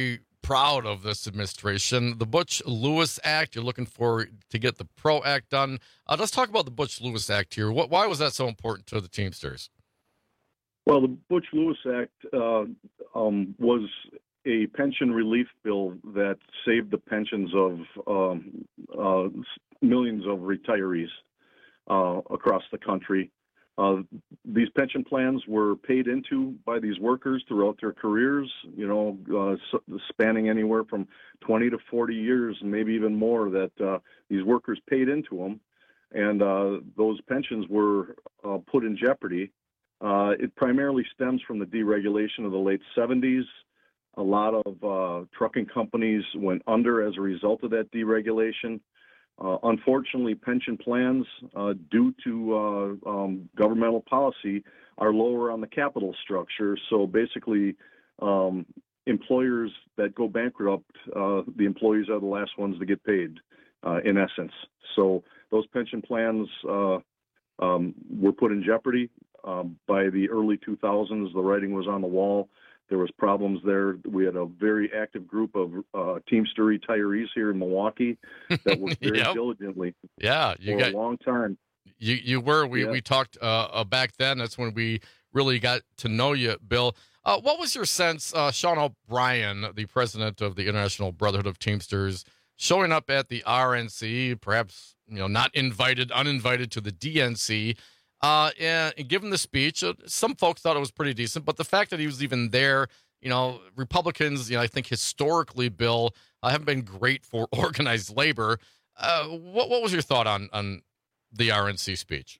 proud of this administration. The Butch-Lewis Act, you're looking for to get the PRO Act done. Uh, let's talk about the Butch-Lewis Act here. What, why was that so important to the Teamsters? Well, the Butch-Lewis Act uh, um, was a pension relief bill that saved the pensions of um, uh, millions of retirees uh, across the country. Uh, these pension plans were paid into by these workers throughout their careers, you know, uh, spanning anywhere from twenty to forty years, maybe even more, that uh, these workers paid into them. And uh, those pensions were uh, put in jeopardy. Uh, it primarily stems from the deregulation of the late seventies. A lot of uh, trucking companies went under as a result of that deregulation. Uh, unfortunately, pension plans, uh, due to uh, um, governmental policy, are lower on the capital structure. So basically, um, employers that go bankrupt, uh, the employees are the last ones to get paid, uh, in essence. So those pension plans uh, um, were put in jeopardy. Um, by the early two thousands, the writing was on the wall. There was problems there. We had a very active group of uh, Teamster retirees here in Milwaukee that worked very Yep. diligently Yeah, you for got a long time. You you were we Yeah. we talked uh, uh, back then. That's when we really got to know you, Bill. Uh, what was your sense, uh, Sean O'Brien, the president of the International Brotherhood of Teamsters, showing up at the R N C, perhaps you know not invited, uninvited to the D N C, uh, and, and given the speech? Uh, some folks thought it was pretty decent, but the fact that he was even there, you know, Republicans, you know, I think historically, Bill, uh, haven't been great for organized labor. Uh, what what was your thought on on the R N C speech?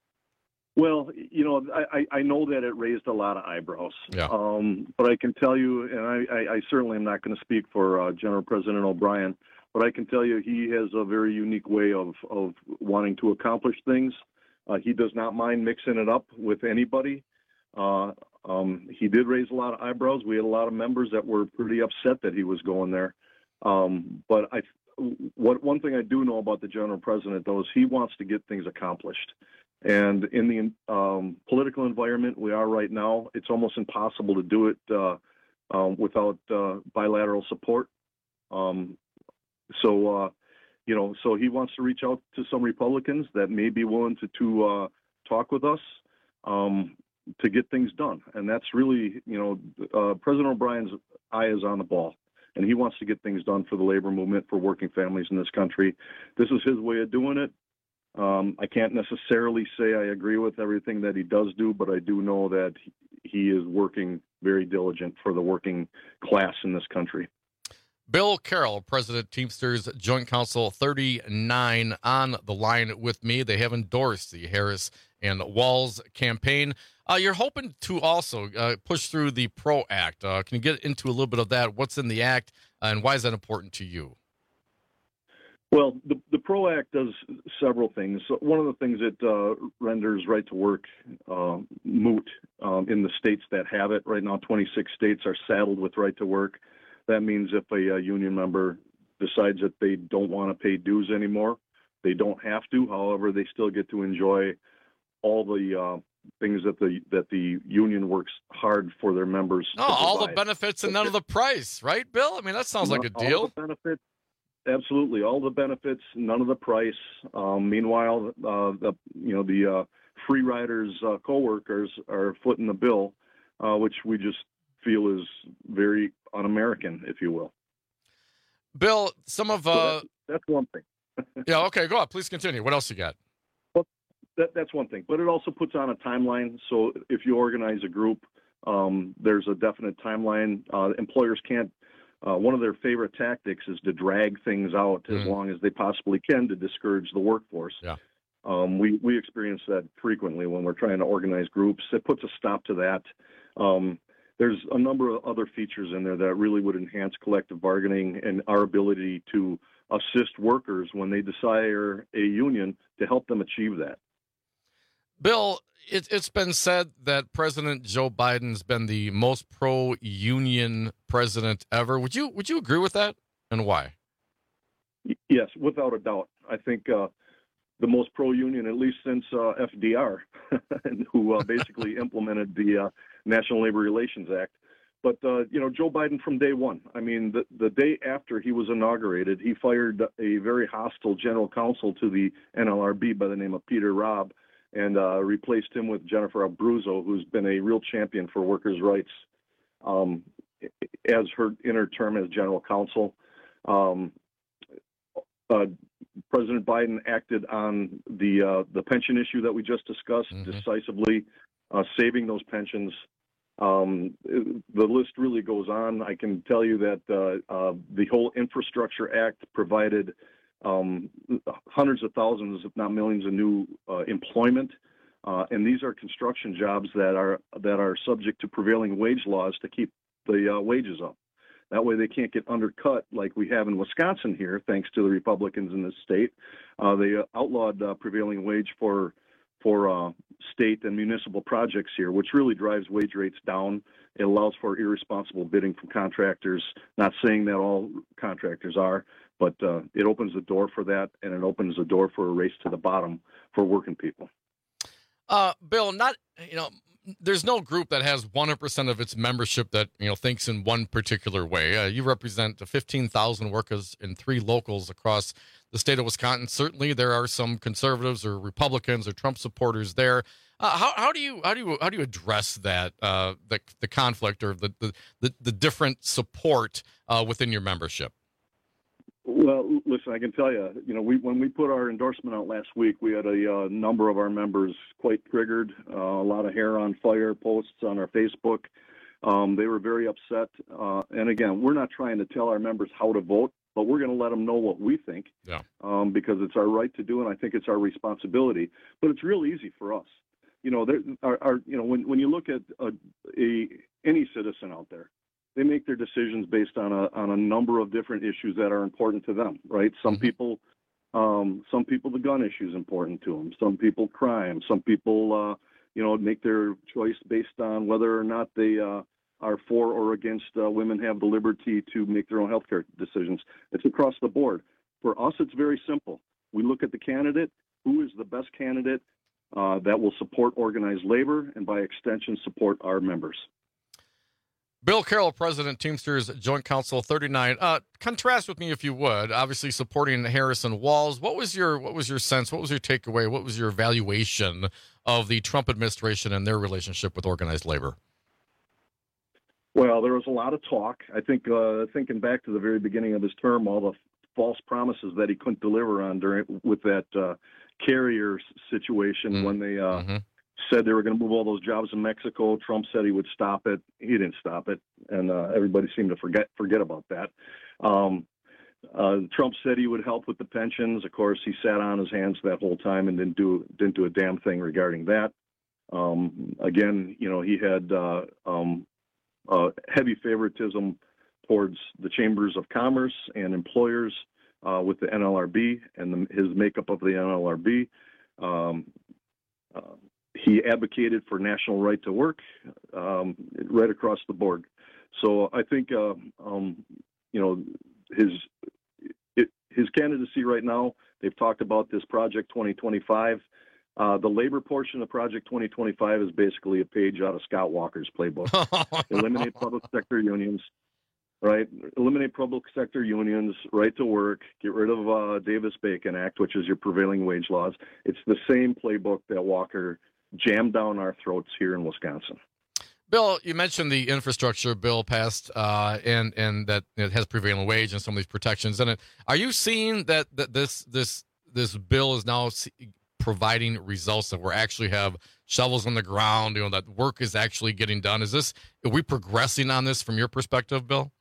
Well, you know, I, I know that it raised a lot of eyebrows. Yeah. Um, but I can tell you, and I, I, I certainly am not going to speak for uh, General President O'Brien, but I can tell you he has a very unique way of, of wanting to accomplish things. Uh, he does not mind mixing it up with anybody. Uh, um, he did raise a lot of eyebrows. We had a lot of members that were pretty upset that he was going there. Um, but I, what one thing I do know about the General President, though, is he wants to get things accomplished. And in the um, political environment we are right now, it's almost impossible to do it uh, um, without uh, bilateral support. Um, so, uh, you know, so he wants to reach out to some Republicans that may be willing to, to uh, talk with us um, to get things done. And that's really, you know, uh, President O'Brien's eye is on the ball, and he wants to get things done for the labor movement, for working families in this country. This is his way of doing it. Um, I can't necessarily say I agree with everything that he does do, but I do know that he is working very diligent for the working class in this country. Bill Carroll, President Teamsters Joint Council thirty-nine, on the line with me. They have endorsed the Harris and Walz campaign. Uh, you're hoping to also uh, push through the PRO Act. Uh, can you get into a little bit of that? What's in the act, and why is that important to you? Well, the, the PRO Act does several things. So one of the things it uh, renders right to work uh, moot um, in the states that have it. Right now, twenty-six states are saddled with right to work. That means if a, a union member decides that they don't want to pay dues anymore, they don't have to. However, they still get to enjoy all the uh, things that the that the union works hard for their members. Oh, all the benefits and none of the price, right, Bill? I mean, that sounds like a deal. All the benefits. Absolutely, all the benefits, none of the price. Um, meanwhile, uh, the you know the uh, free riders' uh, coworkers are footing the bill, uh, which we just feel is very un-American, if you will. Bill, some of uh, so that's, that's one thing. yeah, okay, go on. Please continue. What else you got? Well, that, that's one thing, but it also puts on a timeline. So if you organize a group, um, there's a definite timeline. Uh, employers can't. Uh, one of their favorite tactics is to drag things out as mm. long as they possibly can to discourage the workforce. Yeah. Um, we, we experience that frequently when we're trying to organize groups. It puts a stop to that. Um, there's a number of other features in there that really would enhance collective bargaining and our ability to assist workers when they desire a union to help them achieve that. Bill, it, it's been said that President Joe Biden's been the most pro-union president ever. Would you would you agree with that, and why? Yes, without a doubt. I think uh, the most pro-union, at least since uh, F D R, who uh, basically implemented the uh, National Labor Relations Act. but uh, you know, Joe Biden from day one. I mean, the the day after he was inaugurated, he fired a very hostile general counsel to the N L R B by the name of Peter Robb, and uh, replaced him with Jennifer Abruzzo, who's been a real champion for workers' rights um, as her in her term as general counsel. Um, uh, President Biden acted on the uh, the pension issue that we just discussed mm-hmm. decisively, uh, saving those pensions. Um, the list really goes on. I can tell you that uh, uh, the whole Infrastructure Act provided um, hundreds of thousands, if not millions, of new uh, employment, uh, and these are construction jobs that are that are subject to prevailing wage laws to keep the uh, wages up. That way they can't get undercut like we have in Wisconsin here, thanks to the Republicans in this state. Uh, they outlawed uh, prevailing wage for for uh, state and municipal projects here, which really drives wage rates down. It allows for irresponsible bidding from contractors, not saying that all contractors are, but uh, it opens the door for that, and it opens the door for a race to the bottom for working people. Uh, Bill, not, you know, there's no group that has one hundred percent of its membership that, you know, thinks in one particular way. Uh, you represent fifteen thousand workers in three locals across the state of Wisconsin. Certainly there are some conservatives or Republicans or Trump supporters there. Uh, how, how do you how do you how do you address that uh, the the conflict or the the, the, the different support uh, within your membership? Well, listen, I can tell you, you know, we when we put our endorsement out last week, we had a uh, number of our members quite triggered, uh, a lot of hair on fire posts on our Facebook. Um, they were very upset. Uh, and again, we're not trying to tell our members how to vote, but we're going to let them know what we think, yeah. um, because it's our right to do, and I think it's our responsibility. But it's real easy for us. You know, there are, are you know, when when you look at a, a any citizen out there, they make their decisions based on a on a number of different issues that are important to them, right? Some mm-hmm. people, um, some people, the gun issue is important to them. Some people, crime. Some people, uh, you know, make their choice based on whether or not they uh, are for or against uh, women have the liberty to make their own healthcare decisions. It's across the board. For us, it's very simple. We look at the candidate, who is the best candidate uh, that will support organized labor and by extension support our members. Bill Carroll, President, Teamsters Joint Council thirty-nine. Uh, contrast with me, if you would. Obviously, supporting Harrison Walls. What was your what was your sense? What was your takeaway? What was your evaluation of the Trump administration and their relationship with organized labor? Well, there was a lot of talk. I think uh, thinking back to the very beginning of his term, all the false promises that he couldn't deliver on during with that uh, carrier situation mm-hmm. when they. Uh, mm-hmm. said they were going to move all those jobs in Mexico. Trump said he would stop it. He didn't stop it, and uh, everybody seemed to forget forget about that. Um, uh, Trump said he would help with the pensions. Of course, he sat on his hands that whole time and didn't do didn't do a damn thing regarding that. Um, again, you know, he had uh, um, uh, heavy favoritism towards the chambers of commerce and employers uh, with the N L R B and the, his makeup of the N L R B. Um, uh, He advocated for national right to work um, right across the board. So I think, uh, um, you know, his it, his candidacy right now, they've talked about this Project twenty twenty-five. Uh, the labor portion of Project twenty twenty-five is basically a page out of Scott Walker's playbook. Eliminate public sector unions, right? Eliminate public sector unions, right to work, get rid of uh, Davis-Bacon Act, which is your prevailing wage laws. It's the same playbook that Walker jammed down our throats here in Wisconsin. Bill, you mentioned the infrastructure bill passed uh, and and that it has prevailing wage and some of these protections in it. Are you seeing that, that this this this bill is now providing results, that we actually have shovels on the ground, you know, that work is actually getting done? Is this, are we progressing on this from your perspective, Bill?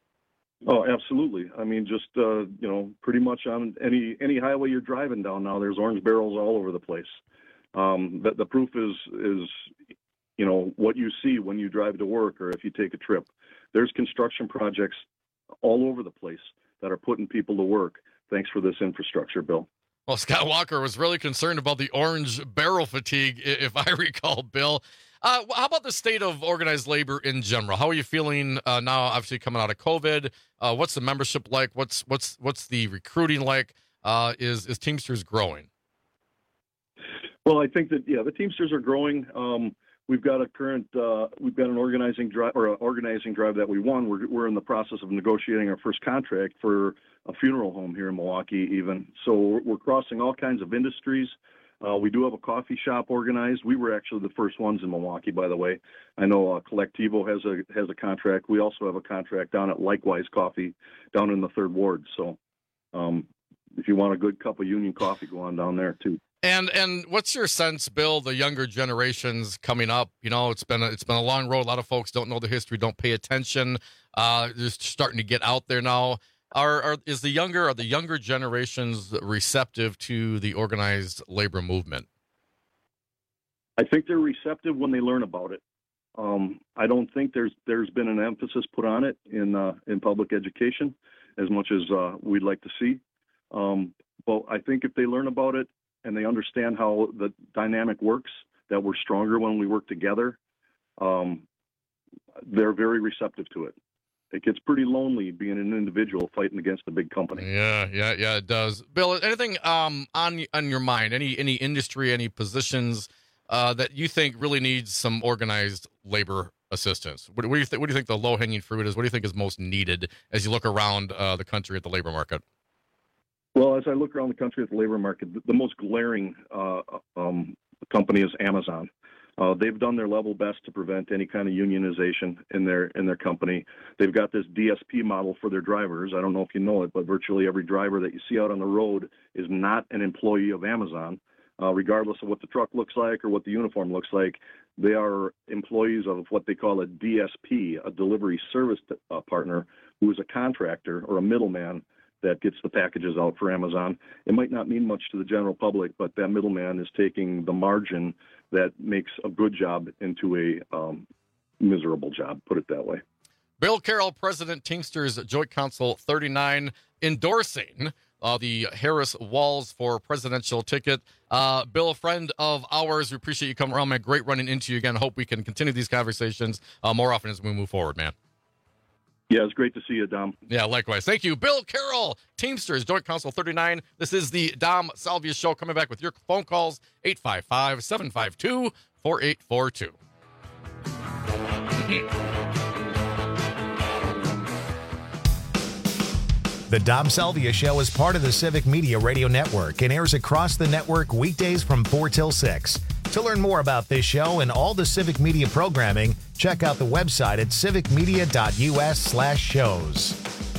Oh, absolutely. I mean, just, uh, you know, pretty much on any any highway you're driving down now, there's orange barrels all over the place. Um, the, the proof is, is, you know, what you see when you drive to work or if you take a trip. There's construction projects all over the place that are putting people to work. Thanks for this infrastructure bill. Well, Scott Walker was really concerned about the orange barrel fatigue, if I recall, Bill. Uh, how about the state of organized labor in general? How are you feeling uh, now, obviously coming out of COVID? Uh, what's the membership like? What's what's what's the recruiting like? Uh, is, is Teamsters growing? Well, I think that, yeah, the Teamsters are growing. Um, we've got a current, uh, we've got an organizing drive or an organizing drive that we won. We're we're in the process of negotiating our first contract for a funeral home here in Milwaukee, even. So we're, we're crossing all kinds of industries. Uh, we do have a coffee shop organized. We were actually the first ones in Milwaukee, by the way. I know uh, Collectivo has a has a contract. We also have a contract down at Likewise Coffee down in the third ward. So um, if you want a good cup of Union coffee, go on down there too. And and what's your sense, Bill? The younger generations coming up, you know, it's been a, it's been a long road. A lot of folks don't know the history, don't pay attention. Uh, just starting to get out there now. Are, are is the younger are the younger generations receptive to the organized labor movement? I think they're receptive when they learn about it. Um, I don't think there's there's been an emphasis put on it in uh, in public education as much as uh, we'd like to see. Um, but I think if they learn about it and they understand how the dynamic works, that we're stronger when we work together, um, they're very receptive to it. It gets pretty lonely being an individual fighting against a big company. Yeah, yeah, yeah, it does. Bill, anything um, on on your mind? Any any industry, any positions uh, that you think really needs some organized labor assistance? What, what do you think? What do you think the low hanging fruit is? What do you think is most needed as you look around uh, the country at the labor market? Well, as I look around the country at the labor market, the, the most glaring uh, um, company is Amazon. Uh, they've done their level best to prevent any kind of unionization in their in their company. They've got this D S P model for their drivers. I don't know if you know it, but virtually every driver that you see out on the road is not an employee of Amazon, uh, regardless of what the truck looks like or what the uniform looks like. They are employees of what they call a D S P, a delivery service uh, partner, who is a contractor or a middleman that gets the packages out for Amazon. It might not mean much to the general public, but that middleman is taking the margin that makes a good job into a um, miserable job, put it that way. Bill Carroll, President, Teamsters Joint Council thirty-nine, endorsing uh, the Harris Walls for presidential ticket. Uh, Bill, a friend of ours, we appreciate you coming around, man. Great running into you again. Hope we can continue these conversations uh, more often as we move forward, man. Yeah, it's great to see you, Dom. Yeah, likewise. Thank you. Bill Carroll, Teamsters Joint Council thirty-nine. This is the Dom Salvia Show. Coming back with your phone calls, eight five five, seven five two, four eight four two. The Dom Salvia Show is part of the Civic Media Radio Network and airs across the network weekdays from four till six. To learn more about this show and all the Civic Media programming, check out the website at civicmedia.us slash shows.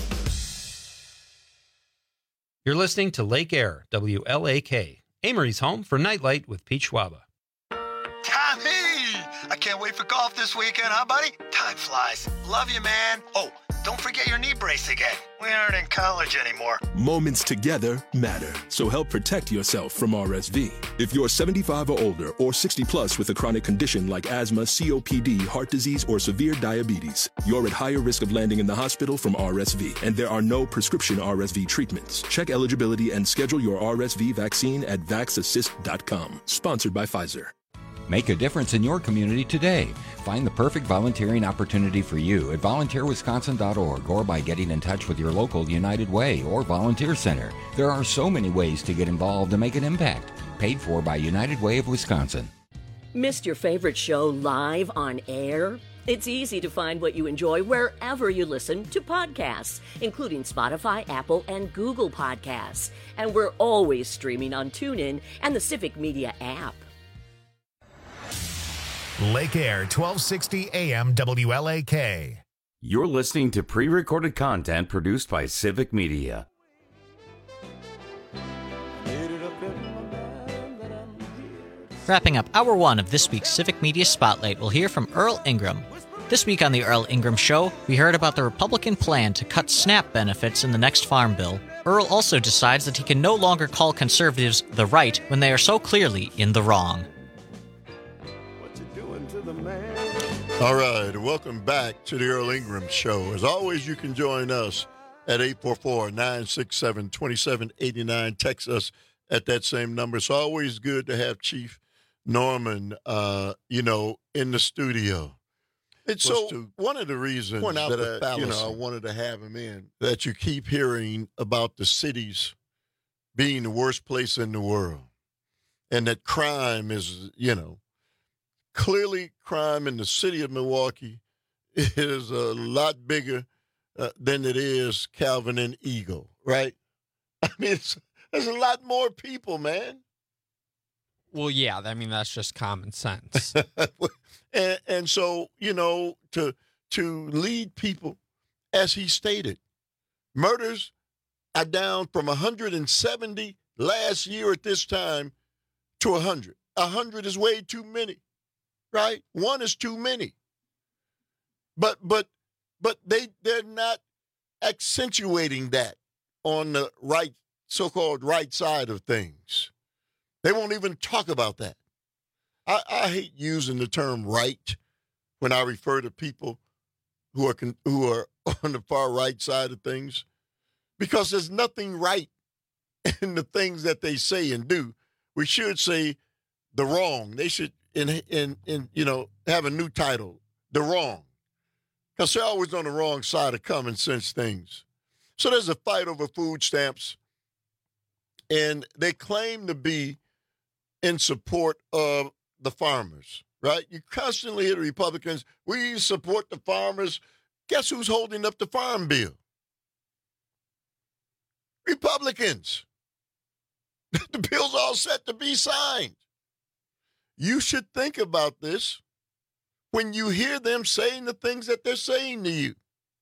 You're listening to Lake Air, W L A K, Amory's home for Nightlight with Pete Schwaba. Tommy! I can't wait for golf this weekend, huh, buddy? Time flies. Love you, man. Oh, don't forget your knee brace again. We aren't in college anymore. Moments together matter, so help protect yourself from R S V. If you're seventy-five or older or sixty plus with a chronic condition like asthma, C O P D, heart disease, or severe diabetes, you're at higher risk of landing in the hospital from R S V, and there are no prescription R S V treatments. Check eligibility and schedule your R S V vaccine at vax assist dot com. Sponsored by Pfizer. Make a difference in your community today. Find the perfect volunteering opportunity for you at volunteer wisconsin dot org or by getting in touch with your local United Way or Volunteer Center. There are so many ways to get involved and make an impact. Paid for by United Way of Wisconsin. Missed your favorite show live on air? It's easy to find what you enjoy wherever you listen to podcasts, including Spotify, Apple, and Google Podcasts. And we're always streaming on TuneIn and the Civic Media app. Lake Air, twelve sixty A M W L A K. You're listening to pre-recorded content produced by Civic Media. Wrapping up hour one of this week's Civic Media Spotlight, we'll hear from Earl Ingram. This week on the Earl Ingram Show, we heard about the Republican plan to cut SNAP benefits in the next farm bill. Earl also decides that he can no longer call conservatives the right when they are so clearly in the wrong. All right, welcome back to the Earl Ingram Show. As always, you can join us at eight four four, nine six seven, two seven eight nine. Text us at that same number. It's always good to have Chief Norman, uh, you know, in the studio. It's so one of the reasons point out that the I, you know, I wanted to have him in, that you keep hearing about the cities being the worst place in the world, and that crime is, you know, clearly crime in the city of Milwaukee is a lot bigger uh, than it is Calvin and Eagle, right? I mean, it's, there's a lot more people, man. Well, yeah, I mean, that's just common sense. and, and so, you know, to to lead people, as he stated, murders are down from one hundred seventy last year at this time to one hundred. one hundred is way too many, right? One is too many. But but but they they're not accentuating that on the right, so-called right side of things. They won't even talk about that. I, I hate using the term right when I refer to people who are con- who are on the far right side of things, because there's nothing right in the things that they say and do. We should say the wrong. They should in in in you know have a new title, the wrong, because they're always on the wrong side of common sense things. So there's a fight over food stamps, and they claim to be in support of the farmers, right? You constantly hear the Republicans, we support the farmers. Guess who's holding up the farm bill? Republicans. The bill's all set to be signed. You should think about this when you hear them saying the things that they're saying to you.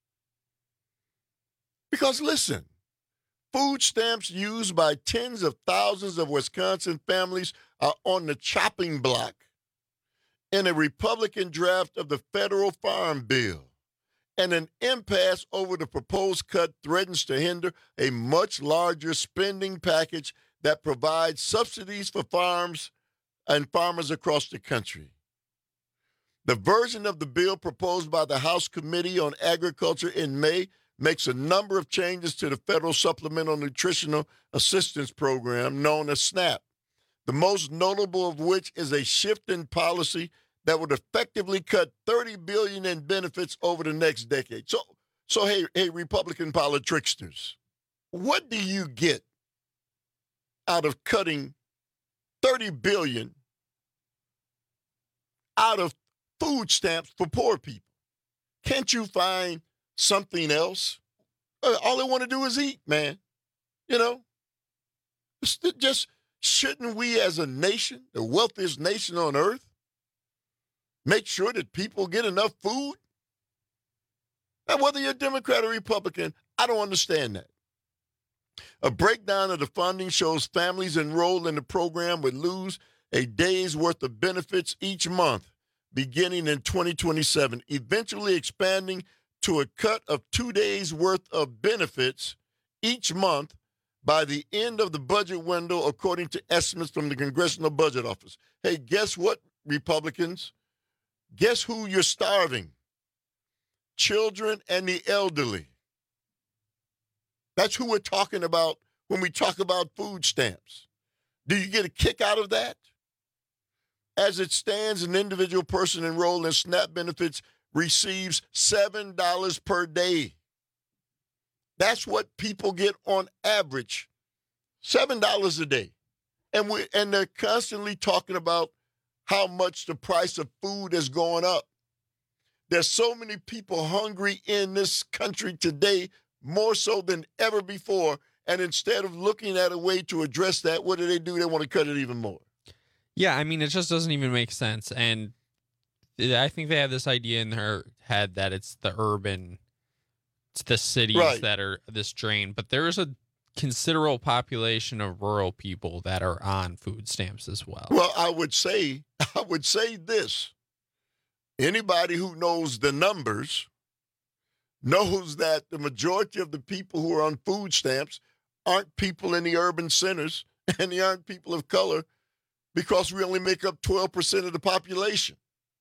Because listen, food stamps used by tens of thousands of Wisconsin families are on the chopping block in a Republican draft of the federal farm bill. And an impasse over the proposed cut threatens to hinder a much larger spending package that provides subsidies for farms and farmers across the country. The version of the bill proposed by the House Committee on Agriculture in May makes a number of changes to the Federal Supplemental Nutritional Assistance Program, known as SNAP, the most notable of which is a shift in policy that would effectively cut thirty billion dollars in benefits over the next decade. So, so hey, hey, Republican politricksters, what do you get out of cutting thirty billion dollars out of food stamps for poor people? Can't you find something else? All they want to do is eat, man. You know, just, just shouldn't we as a nation, the wealthiest nation on earth, make sure that people get enough food? And whether you're Democrat or Republican, I don't understand that. A breakdown of the funding shows families enrolled in the program would lose a day's worth of benefits each month beginning in twenty twenty-seven, eventually expanding to a cut of two days' worth of benefits each month by the end of the budget window, according to estimates from the Congressional Budget Office. Hey, guess what, Republicans? Guess who you're starving? Children and the elderly. That's who we're talking about when we talk about food stamps. Do you get a kick out of that? As it stands, an individual person enrolled in SNAP benefits receives seven dollars per day. That's what people get on average, seven dollars a day. And we and they're constantly talking about how much the price of food is going up. There's so many people hungry in this country today, more so than ever before. And instead of looking at a way to address that, what do they do? They want to cut it even more. Yeah, I mean, it just doesn't even make sense. And I think they have this idea in their head that it's the urban, it's the cities right. that are this drain. But there is a considerable population of rural people that are on food stamps as well. Well, I would say, I would say this. Anybody who knows the numbers knows that the majority of the people who are on food stamps aren't people in the urban centers, and they aren't people of color, because we only make up twelve percent of the population.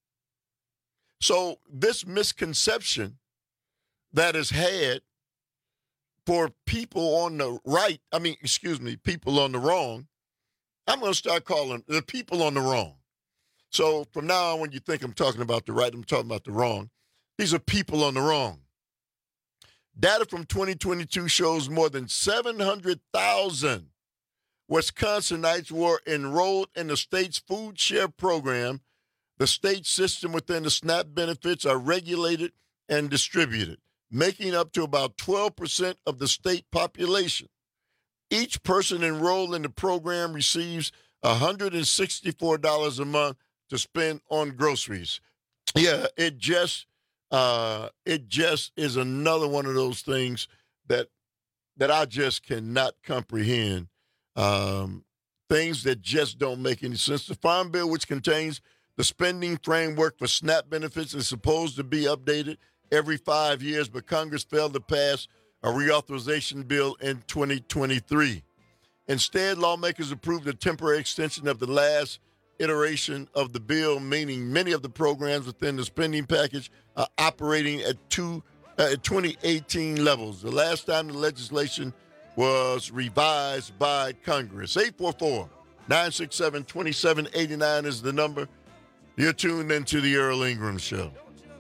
So this misconception that is had for people on the right, I mean, excuse me, people on the wrong, I'm going to start calling the people on the wrong. So from now on, when you think I'm talking about the right, I'm talking about the wrong. These are people on the wrong. Data from twenty twenty-two shows more than seven hundred thousand Wisconsinites were enrolled in the state's food share program, The state system within the SNAP benefits are regulated and distributed, making up to about twelve percent of the state population. Each person enrolled in the program receives one hundred sixty-four dollars a month to spend on groceries. Yeah, it just uh, it just is another one of those things that that I just cannot comprehend. Um, things that just don't make any sense. The Farm Bill, which contains the spending framework for SNAP benefits, is supposed to be updated every five years, but Congress failed to pass a reauthorization bill in twenty twenty-three. Instead, lawmakers approved a temporary extension of the last iteration of the bill, meaning many of the programs within the spending package are operating at two uh, at twenty eighteen levels. The last time the legislation was revised by Congress. eight four four, nine six seven, two seven eight nine is the number. You're tuned into the Earl Ingram Show.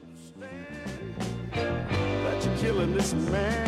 But you're killing this man.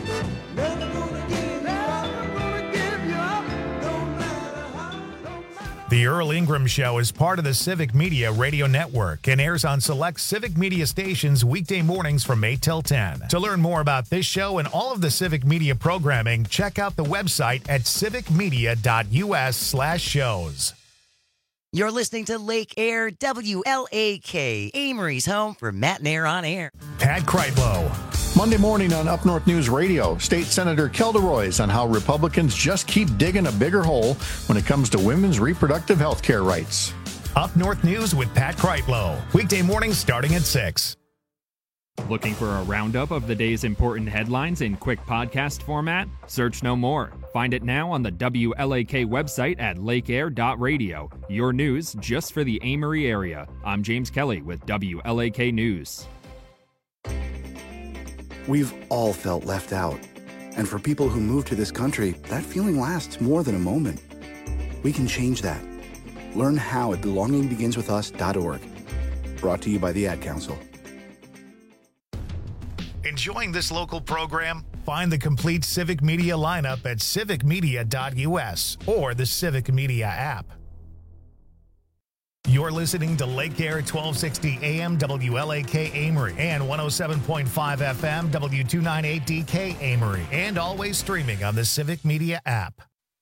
The Earl Ingram Show is part of the Civic Media Radio Network and airs on select Civic Media stations weekday mornings from eight till ten. To learn more about this show and all of the Civic Media programming, check out the website at civicmedia.us slash shows. You're listening to Lake Air, W L A K, Amory's home for Matt and Air on Air. Pat Kreitlow. Monday morning on Up North News Radio, State Senator Kelda Roys on how Republicans just keep digging a bigger hole when it comes to women's reproductive health care rights. Up North News with Pat Kreitlow. Weekday mornings starting at six. Looking for a roundup of the day's important headlines in quick podcast format? Search no more. Find it now on the W L A K website at lakeair dot radio. Your news just for the Amory area. I'm James Kelly with W L A K News. We've all felt left out. And for people who move to this country, that feeling lasts more than a moment. We can change that. Learn how at belonging begins with us dot org. Brought to you by the Ad Council. Enjoying this local program? Find the complete Civic Media lineup at civic media dot u s or the Civic Media app. You're listening to Lake Air twelve sixty A M W L A K Amory and one oh seven point five F M W two ninety-eight D K Amory, and always streaming on the Civic Media app.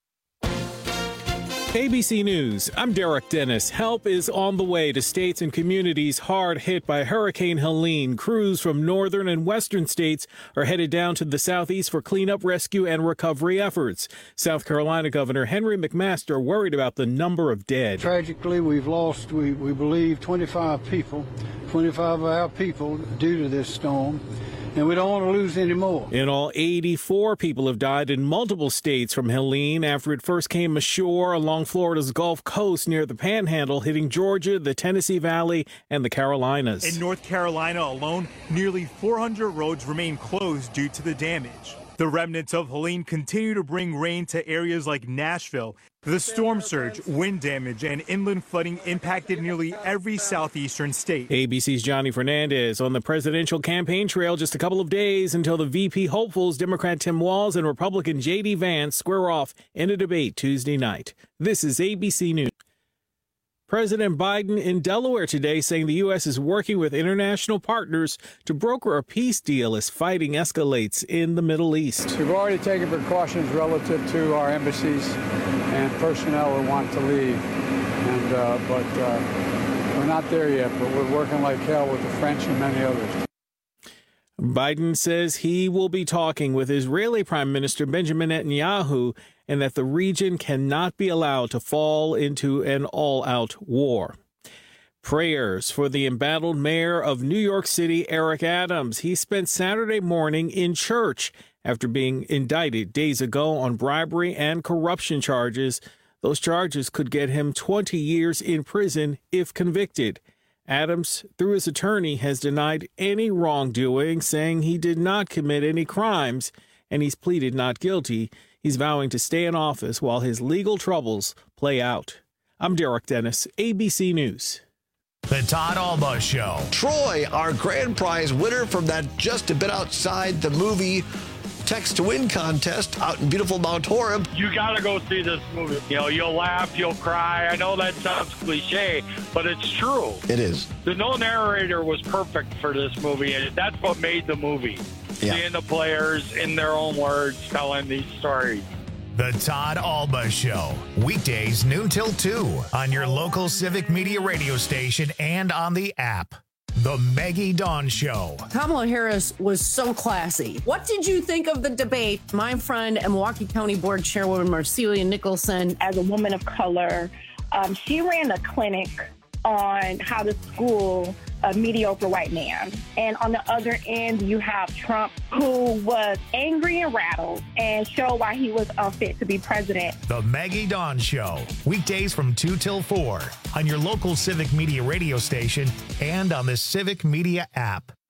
A B C News, I'm Derek Dennis. Help is on the way to states and communities hard hit by Hurricane Helene. Crews from northern and western states are headed down to the southeast for cleanup, rescue, and recovery efforts. South Carolina Governor Henry McMaster worried about the number of dead. Tragically, we've lost, we, we believe, twenty-five people, twenty-five of our people due to this storm. And we don't want to lose any more. In all, eighty-four people have died in multiple states from Helene after it first came ashore along Florida's Gulf Coast near the Panhandle, hitting Georgia, the Tennessee Valley, and the Carolinas. In North Carolina alone, nearly four hundred roads remain closed due to the damage. The remnants of Helene continue to bring rain to areas like Nashville. The storm surge, wind damage, and inland flooding impacted nearly every southeastern state. A B C's Johnny Fernandez on the presidential campaign trail just a couple of days until the V P hopefuls, Democrat Tim Walz and Republican J D Vance, square off in a debate Tuesday night. This is A B C News. President Biden in Delaware today saying the U S is working with international partners to broker a peace deal as fighting escalates in the Middle East. We've already taken precautions relative to our embassies and personnel who want to leave, and uh, but uh, we're not there yet, but we're working like hell with the French and many others. Biden says he will be talking with Israeli Prime Minister Benjamin Netanyahu and that the region cannot be allowed to fall into an all-out war. Prayers for the embattled mayor of New York City, Eric Adams. He spent Saturday morning in church after being indicted days ago on bribery and corruption charges. Those charges could get him twenty years in prison if convicted. Adams, through his attorney, has denied any wrongdoing, saying he did not commit any crimes, and he's pleaded not guilty. He's vowing to stay in office while his legal troubles play out. I'm Derek Dennis, A B C News. The Todd Alba Show. Troy, our grand prize winner from that just a bit outside the movie Text to Win contest out in beautiful Mount Horeb. You got to go see this movie. You know, you'll laugh, you'll cry. I know that sounds cliche, but it's true. It is. The no narrator was perfect for this movie, and that's what made the movie. Yeah. Seeing the players in their own words telling these stories. The Todd Alba Show, weekdays noon till two on your local Civic Media radio station and on the app. The Maggie Dawn Show. Kamala Harris was so classy. What did you think of the debate? My friend and Milwaukee County Board Chairwoman Marcelia Nicholson. As a woman of color, um, she ran a clinic on how to school a mediocre white man. And on the other end, you have Trump, who was angry and rattled and showed why he was unfit to be president. The Maggie Dawn Show, weekdays from two till four on your local Civic Media radio station and on the Civic Media app.